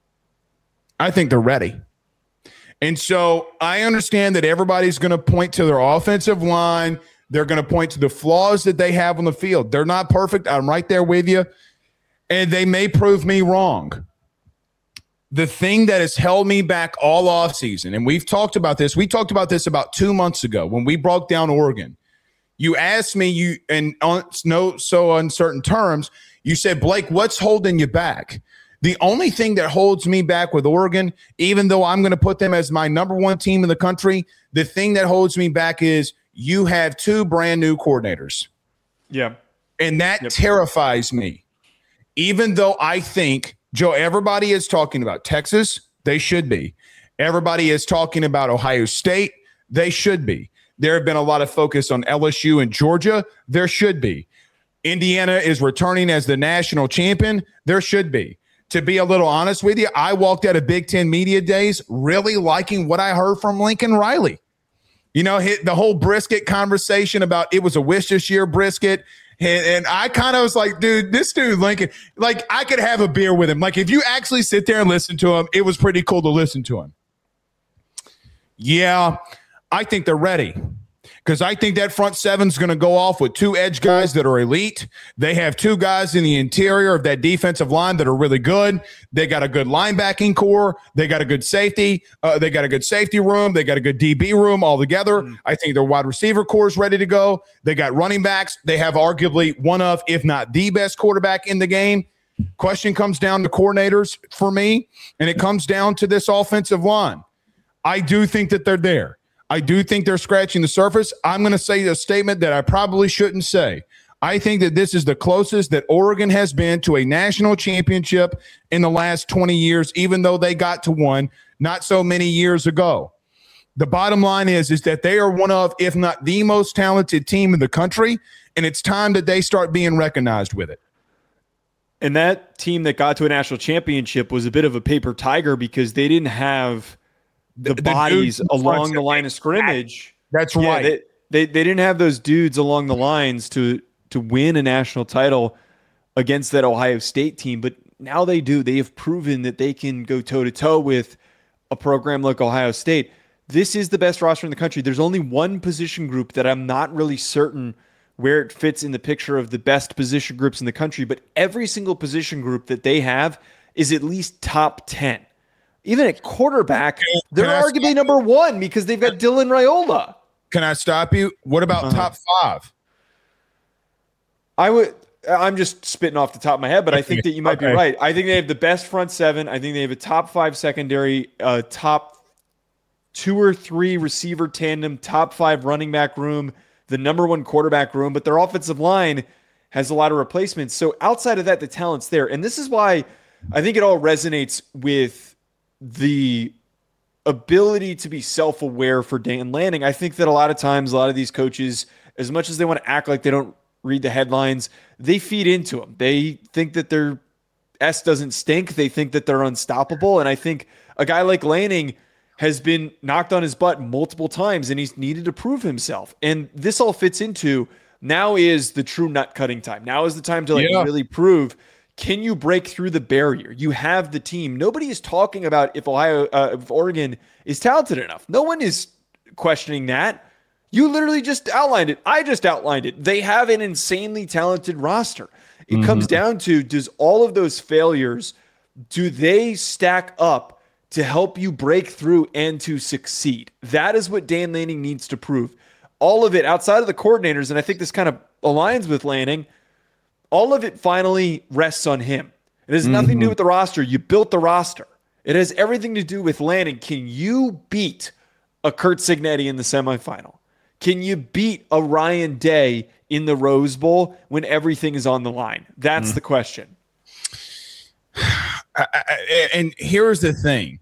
I think they're ready. And so I understand that everybody's going to point to their offensive line. They're going to point to the flaws that they have on the field. They're not perfect. I'm right there with you. And they may prove me wrong. The thing that has held me back all offseason, and we've talked about this. We talked about this about 2 months ago when we broke down Oregon. You asked me, in no so uncertain terms, you said, Blake, what's holding you back? The only thing that holds me back with Oregon, even though I'm going to put them as my number one team in the country, the thing that holds me back is you have two brand new coordinators. Yeah. And that terrifies me. Even though I think, Joe, everybody is talking about Texas. They should be. Everybody is talking about Ohio State. They should be. There have been a lot of focus on LSU and Georgia. There should be. Indiana is returning as the national champion. There should be. To be a little honest with you, I walked out of Big Ten Media Days really liking what I heard from Lincoln Riley. You know, the whole brisket conversation about it was a wish this year brisket. And I kind of was like, dude, this dude, Lincoln, like I could have a beer with him. Like if you actually sit there and listen to him, it was pretty cool to listen to him. Yeah, I think they're ready because I think that front seven's going to go off with two edge guys that are elite. They have two guys in the interior of that defensive line that are really good. They got a good linebacking core. They got a good safety. They got a good safety room. They got a good DB room all together. I think their wide receiver core is ready to go. They got running backs. They have arguably one of, if not the best quarterback in the game. Question comes down to coordinators for me, and it comes down to this offensive line. I do think that they're there. I do think they're scratching the surface. I'm going to say a statement that I probably shouldn't say. I think that this is the closest that Oregon has been to a national championship in the last 20 years, even though they got to one not so many years ago. The bottom line is that they are one of, if not the most talented team in the country, and it's time that they start being recognized with it. And that team that got to a national championship was a bit of a paper tiger because they didn't have the bodies along the line of scrimmage. That's right. They didn't have those dudes along the lines to win a national title against that Ohio State team, but now they do. They have proven that they can go toe-to-toe with a program like Ohio State. This is the best roster in the country. There's only one position group that I'm not really certain where it fits in the picture of the best position groups in the country, but every single position group that they have is at least top 10. Even at quarterback, they're arguably number 1 because they've got Dylan Raiola. Can I stop you? What about top 5? I'm just spitting off the top of my head, but I think that you might be right. I think they have the best front 7. I think they have a top 5 secondary, top 2 or 3 receiver tandem, top 5 running back room, the number 1 quarterback room, but their offensive line has a lot of replacements. So outside of that, the talent's there. And this is why I think it all resonates with the ability to be self-aware for Dan Lanning. I think that a lot of times, a lot of these coaches, as much as they want to act like they don't read the headlines, they feed into them. They think that their S doesn't stink. They think that they're unstoppable. And I think a guy like Lanning has been knocked on his butt multiple times, and he's needed to prove himself. And this all fits into now is the true nut cutting time. Now is the time to really prove, can you break through the barrier? You have the team. Nobody is talking about if Oregon is talented enough. No one is questioning that. You literally just outlined it. I just outlined it. They have an insanely talented roster. It comes down to, does all of those failures, do they stack up to help you break through and to succeed? That is what Dan Lanning needs to prove. All of it outside of the coordinators, and I think this kind of aligns with Lanning, all of it finally rests on him. It has nothing to do with the roster. You built the roster. It has everything to do with Lanning. Can you beat a Curt Cignetti in the semifinal? Can you beat a Ryan Day in the Rose Bowl when everything is on the line? That's the question. And here's the thing.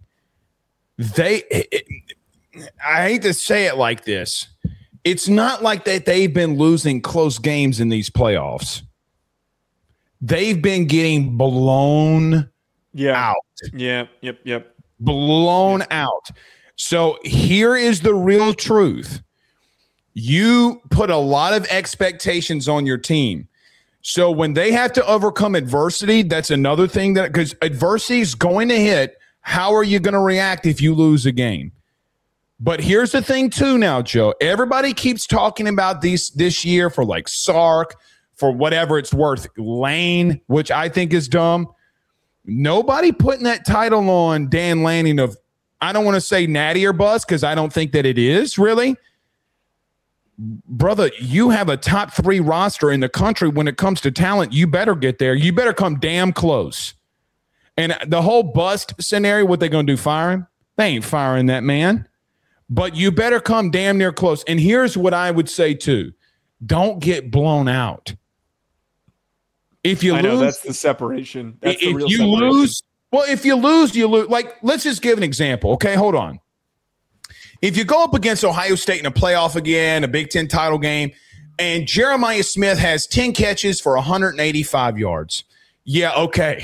I hate to say it like this. It's not like that they've been losing close games in these playoffs. They've been getting blown out. Yeah, yep. Blown out. So here is the real truth. You put a lot of expectations on your team. So when they have to overcome adversity, that's another thing that, because adversity is going to hit, how are you going to react if you lose a game? But here's the thing too now, Joe. Everybody keeps talking about this year for like Sark, for whatever it's worth, Lane, which I think is dumb. Nobody putting that title on Dan Lanning of, I don't want to say natty or bust because I don't think that it is really. Brother, you have a top 3 roster in the country when it comes to talent. You better get there. You better come damn close. And the whole bust scenario, what they going to do, fire him? They ain't firing that man. But you better come damn near close. And here's what I would say too. Don't get blown out. If you lose, that's the separation. That's the real separation. If you lose, you lose. Like, let's just give an example. Okay, hold on. If you go up against Ohio State in a playoff again, a Big Ten title game, and Jeremiah Smith has 10 catches for 185 yards. Yeah, okay.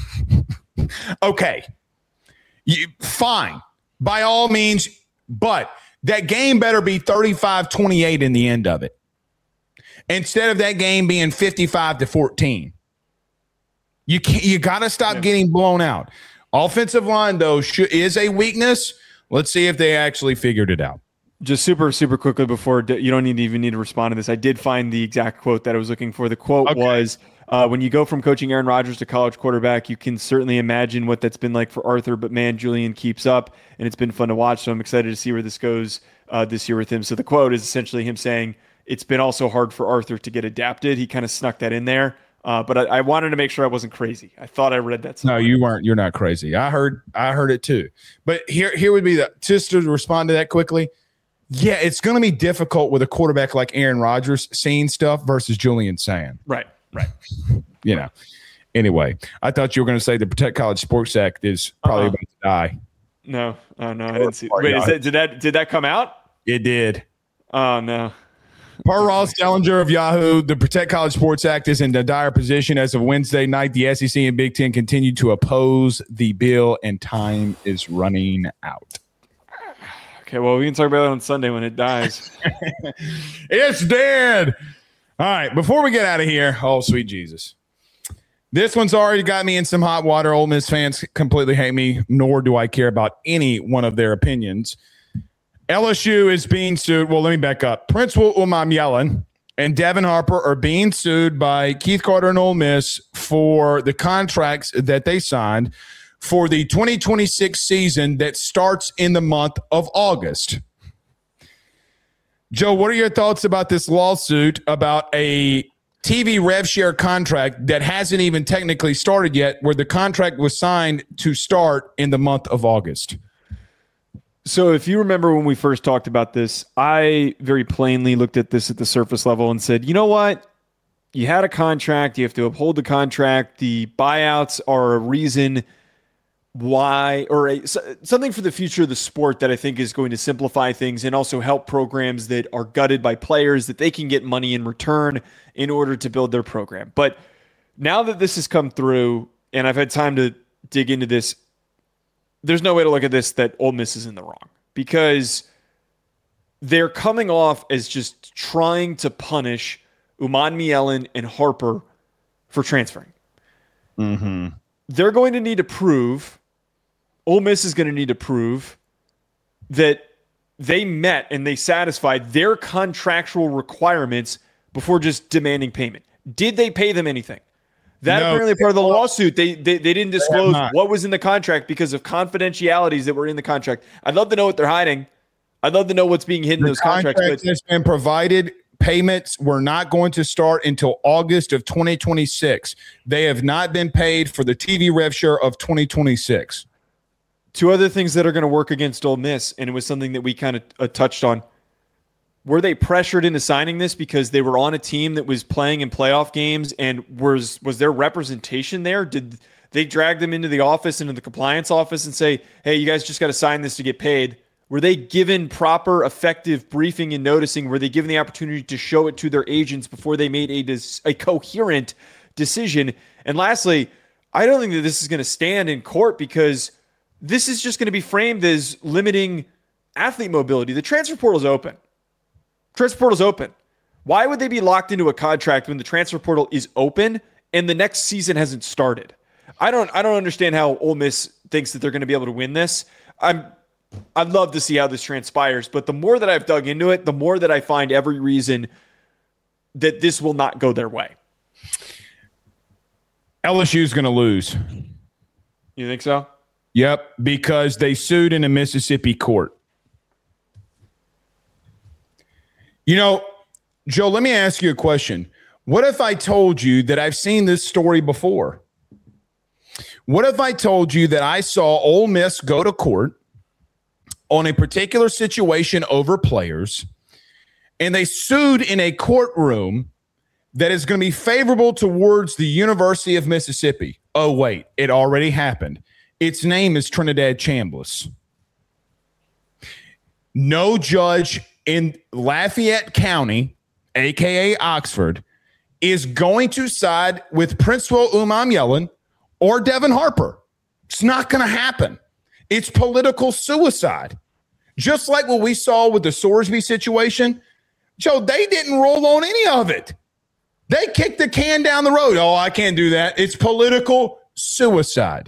Okay. Fine. By all means, but that game better be 35-28 in the end of it. Instead of that game being 55-14. You got to stop getting blown out. Offensive line, though, is a weakness. Let's see if they actually figured it out. Just super quickly before you don't even need to respond to this. I did find the exact quote that I was looking for. The quote was, when you go from coaching Aaron Rodgers to college quarterback, you can certainly imagine what that's been like for Arthur, but man, Julian keeps up and it's been fun to watch. So I'm excited to see where this goes this year with him. So the quote is essentially him saying it's been also hard for Arthur to get adapted. He kind of snuck that in there. But I wanted to make sure I wasn't crazy. I thought I read that somewhere. No, you weren't. You're not crazy. I heard it too. But here would be just to respond to that quickly. Yeah, it's going to be difficult with a quarterback like Aaron Rodgers seeing stuff versus Julian saying. Right. You know. Anyway, I thought you were going to say the Protect College Sports Act is probably about to die. No, oh no, I didn't see. Wait, did that come out? It did. Oh no. Per Ross Dellinger of Yahoo, the Protect College Sports Act is in a dire position as of Wednesday night. The SEC and Big Ten continue to oppose the bill, and time is running out. Okay, well, we can talk about it on Sunday when it dies. It's dead. All right, before we get out of here, oh, sweet Jesus. This one's already got me in some hot water. Ole Miss fans completely hate me, nor do I care about any one of their opinions. LSU is being sued. Well, let me back up. Prince Umam and Devin Harper are being sued by Keith Carter and Ole Miss for the contracts that they signed for the 2026 season that starts in the month of August. Joe, what are your thoughts about this lawsuit about a TV rev share contract that hasn't even technically started yet, where the contract was signed to start in the month of August? So if you remember when we first talked about this, I very plainly looked at this at the surface level and said, you know what? You had a contract. You have to uphold the contract. The buyouts are a reason why, or something for the future of the sport that I think is going to simplify things and also help programs that are gutted by players that they can get money in return in order to build their program. But now that this has come through and I've had time to dig into this, there's no way to look at this that Ole Miss is in the wrong, because they're coming off as just trying to punish Umam and Harper for transferring. Mm-hmm. They're going to need to prove, Ole Miss is going to need to prove that they met and they satisfied their contractual requirements before just demanding payment. Did they pay them anything? That apparently part of the lawsuit. They didn't disclose what was in the contract because of confidentialities that were in the contract. I'd love to know what they're hiding. I'd love to know what's being hidden in those contracts. The contract has been provided. Payments were not going to start until August of 2026. They have not been paid for the TV rev share of 2026. Two other things that are going to work against Ole Miss, and it was something that we kind of touched on. Were they pressured into signing this because they were on a team that was playing in playoff games, and was their representation there? Did they drag them into the office, into the compliance office, and say, hey, you guys just got to sign this to get paid? Were they given proper, effective briefing and noticing? Were they given the opportunity to show it to their agents before they made a coherent decision? And lastly, I don't think that this is going to stand in court, because this is just going to be framed as limiting athlete mobility. The transfer portal is open. Transfer portal is open. Why would they be locked into a contract when the transfer portal is open and the next season hasn't started? I don't understand how Ole Miss thinks that they're going to be able to win this. I'd love to see how this transpires, but the more that I've dug into it, the more that I find every reason that this will not go their way. LSU is going to lose. You think so? Yep, because they sued in a Mississippi court. You know, Joe, let me ask you a question. What if I told you that I've seen this story before? What if I told you that I saw Ole Miss go to court on a particular situation over players, and they sued in a courtroom that is going to be favorable towards the University of Mississippi? Oh, wait, it already happened. Its name is Trinidad Chambliss. No judge in Lafayette County, a.k.a. Oxford, is going to side with Princewell Umam or Devin Harper. It's not going to happen. It's political suicide. Just like what we saw with the Sorsby situation, Joe, they didn't roll on any of it. They kicked the can down the road. Oh, I can't do that. It's political suicide.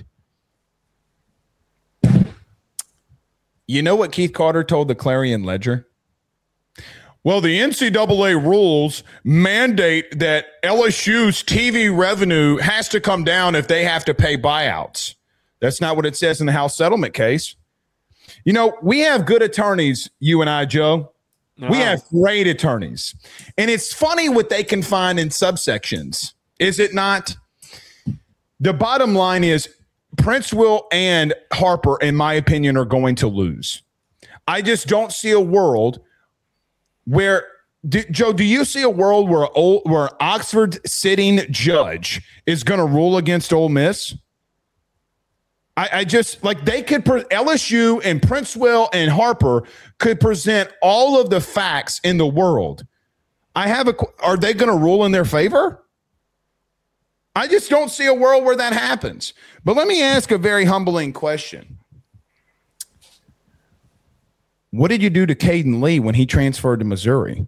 You know what Keith Carter told the Clarion Ledger? Well, the NCAA rules mandate that LSU's TV revenue has to come down if they have to pay buyouts. That's not what it says in the House settlement case. You know, we have good attorneys, you and I, Joe. Uh-huh. We have great attorneys. And it's funny what they can find in subsections, is it not? The bottom line is Princewell and Harper, in my opinion, are going to lose. I just don't see a world where, Joe, do you see a world where Oxford sitting judge is going to rule against Ole Miss? I just like they could LSU and Princeville and Harper could present all of the facts in the world. Are they going to rule in their favor? I just don't see a world where that happens. But let me ask a very humbling question. What did you do to Caden Lee when he transferred to Missouri?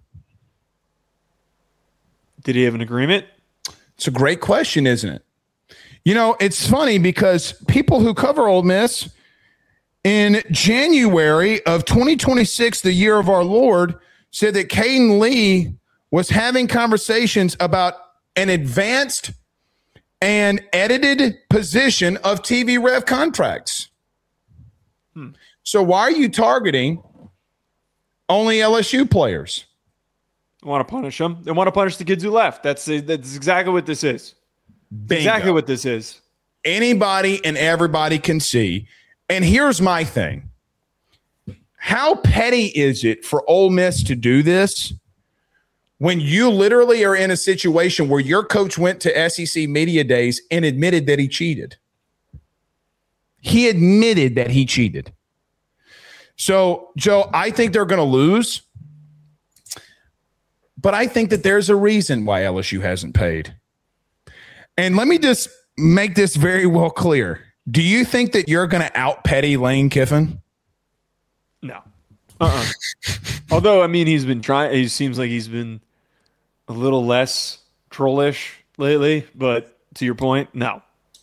Did he have an agreement? It's a great question, isn't it? You know, it's funny because people who cover Ole Miss in January of 2026, the year of our Lord, said that Caden Lee was having conversations about an advanced and edited position of TV ref contracts. So why are you targeting only LSU players? They want to punish them. They want to punish the kids who left. That's exactly what this is. Bingo. Exactly what this is. Anybody and everybody can see. And here's my thing. How petty is it for Ole Miss to do this when you literally are in a situation where your coach went to SEC Media Days and admitted that he cheated? He admitted that he cheated. So, Joe, I think they're going to lose. But I think that there's a reason why LSU hasn't paid. And let me just make this very well clear. Do you think that you're going to out petty Lane Kiffin? No. Although, I mean, he's been trying. He seems like he's been a little less trollish lately. But to your point, no.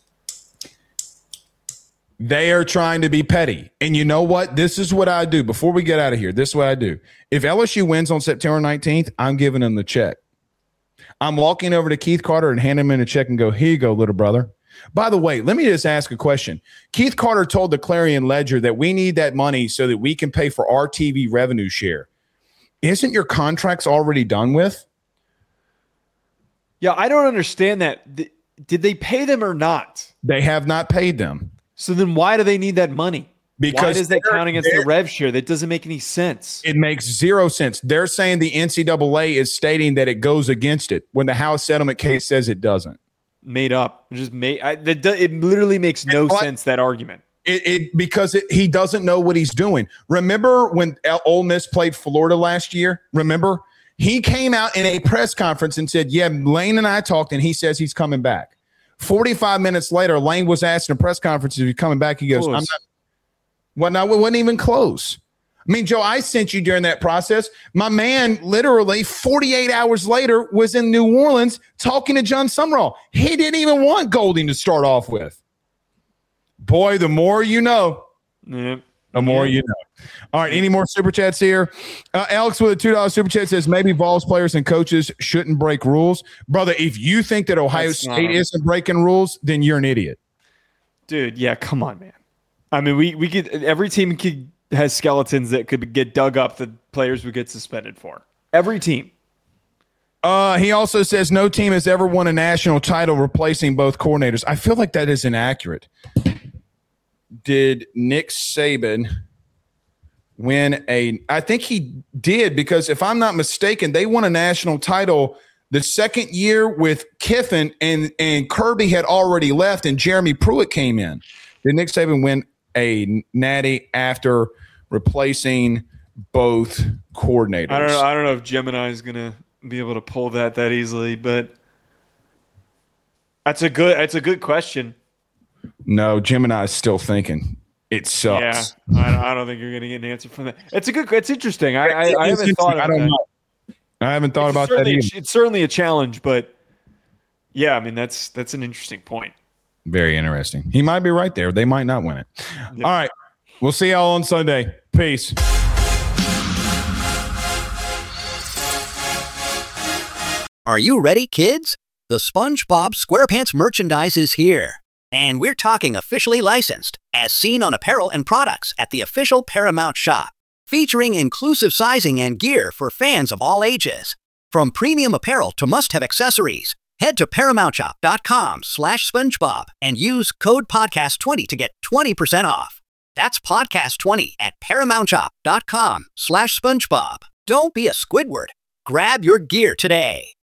They are trying to be petty. And you know what? This is what I do. Before we get out of here, this is what I do. If LSU wins on September 19th, I'm giving them the check. I'm walking over to Keith Carter and handing him a check and go, here you go, little brother. By the way, let me just ask a question. Keith Carter told the Clarion Ledger that we need that money so that we can pay for our TV revenue share. Isn't your contracts already done with? Yeah, I don't understand that. Did they pay them or not? They have not paid them. So then why do they need that money? Because why does that count against the rev share? That doesn't make any sense. It makes zero sense. They're saying the NCAA is stating that it goes against it when the House settlement case says it doesn't. Made up. Just made. It literally makes no sense, that argument. Because he doesn't know what he's doing. Remember when Ole Miss played Florida last year? Remember? He came out in a press conference and said, yeah, Lane and I talked, and he says he's coming back. 45 minutes later, Lane was asked in a press conference if he's coming back. He goes, I'm not. Well, no, it wasn't even close. I mean, Joe, I sent you during that process. My man literally 48 hours later was in New Orleans talking to John Summerall. He didn't even want Golding to start off with. Boy, the more you know, the more you know. All right, any more Super Chats here? Alex with a $2 Super Chat says, maybe Vols players and coaches shouldn't break rules. Brother, if you think that Ohio State isn't breaking rules, then you're an idiot. Dude, yeah, come on, man. I mean, we could, every team has skeletons that could get dug up that players would get suspended for. Every team. He also says no team has ever won a national title replacing both coordinators. I feel like that is inaccurate. Did Nick Saban win I think he did, because if I'm not mistaken, they won a national title the second year with Kiffin, and Kirby had already left and Jeremy Pruitt came in. Did Nick Saban win a natty after replacing both coordinators? I don't know if Gemini is going to be able to pull that easily, but that's a good question. No, Gemini is still thinking. It sucks. Yeah, I don't think you're going to get an answer from that. It's interesting. I haven't thought about that. I haven't thought about that either. It's certainly a challenge, but yeah, I mean, that's an interesting point. Very interesting. He might be right there. They might not win it. Yeah. All right. We'll see y'all on Sunday. Peace. Are you ready, kids? The SpongeBob SquarePants merchandise is here. And we're talking officially licensed, as seen on apparel and products at the official Paramount shop. Featuring inclusive sizing and gear for fans of all ages. From premium apparel to must-have accessories. Head to ParamountShop.com/SpongeBob and use code podcast20 to get 20% off. That's podcast20 at ParamountShop.com/SpongeBob. Don't be a Squidward. Grab your gear today.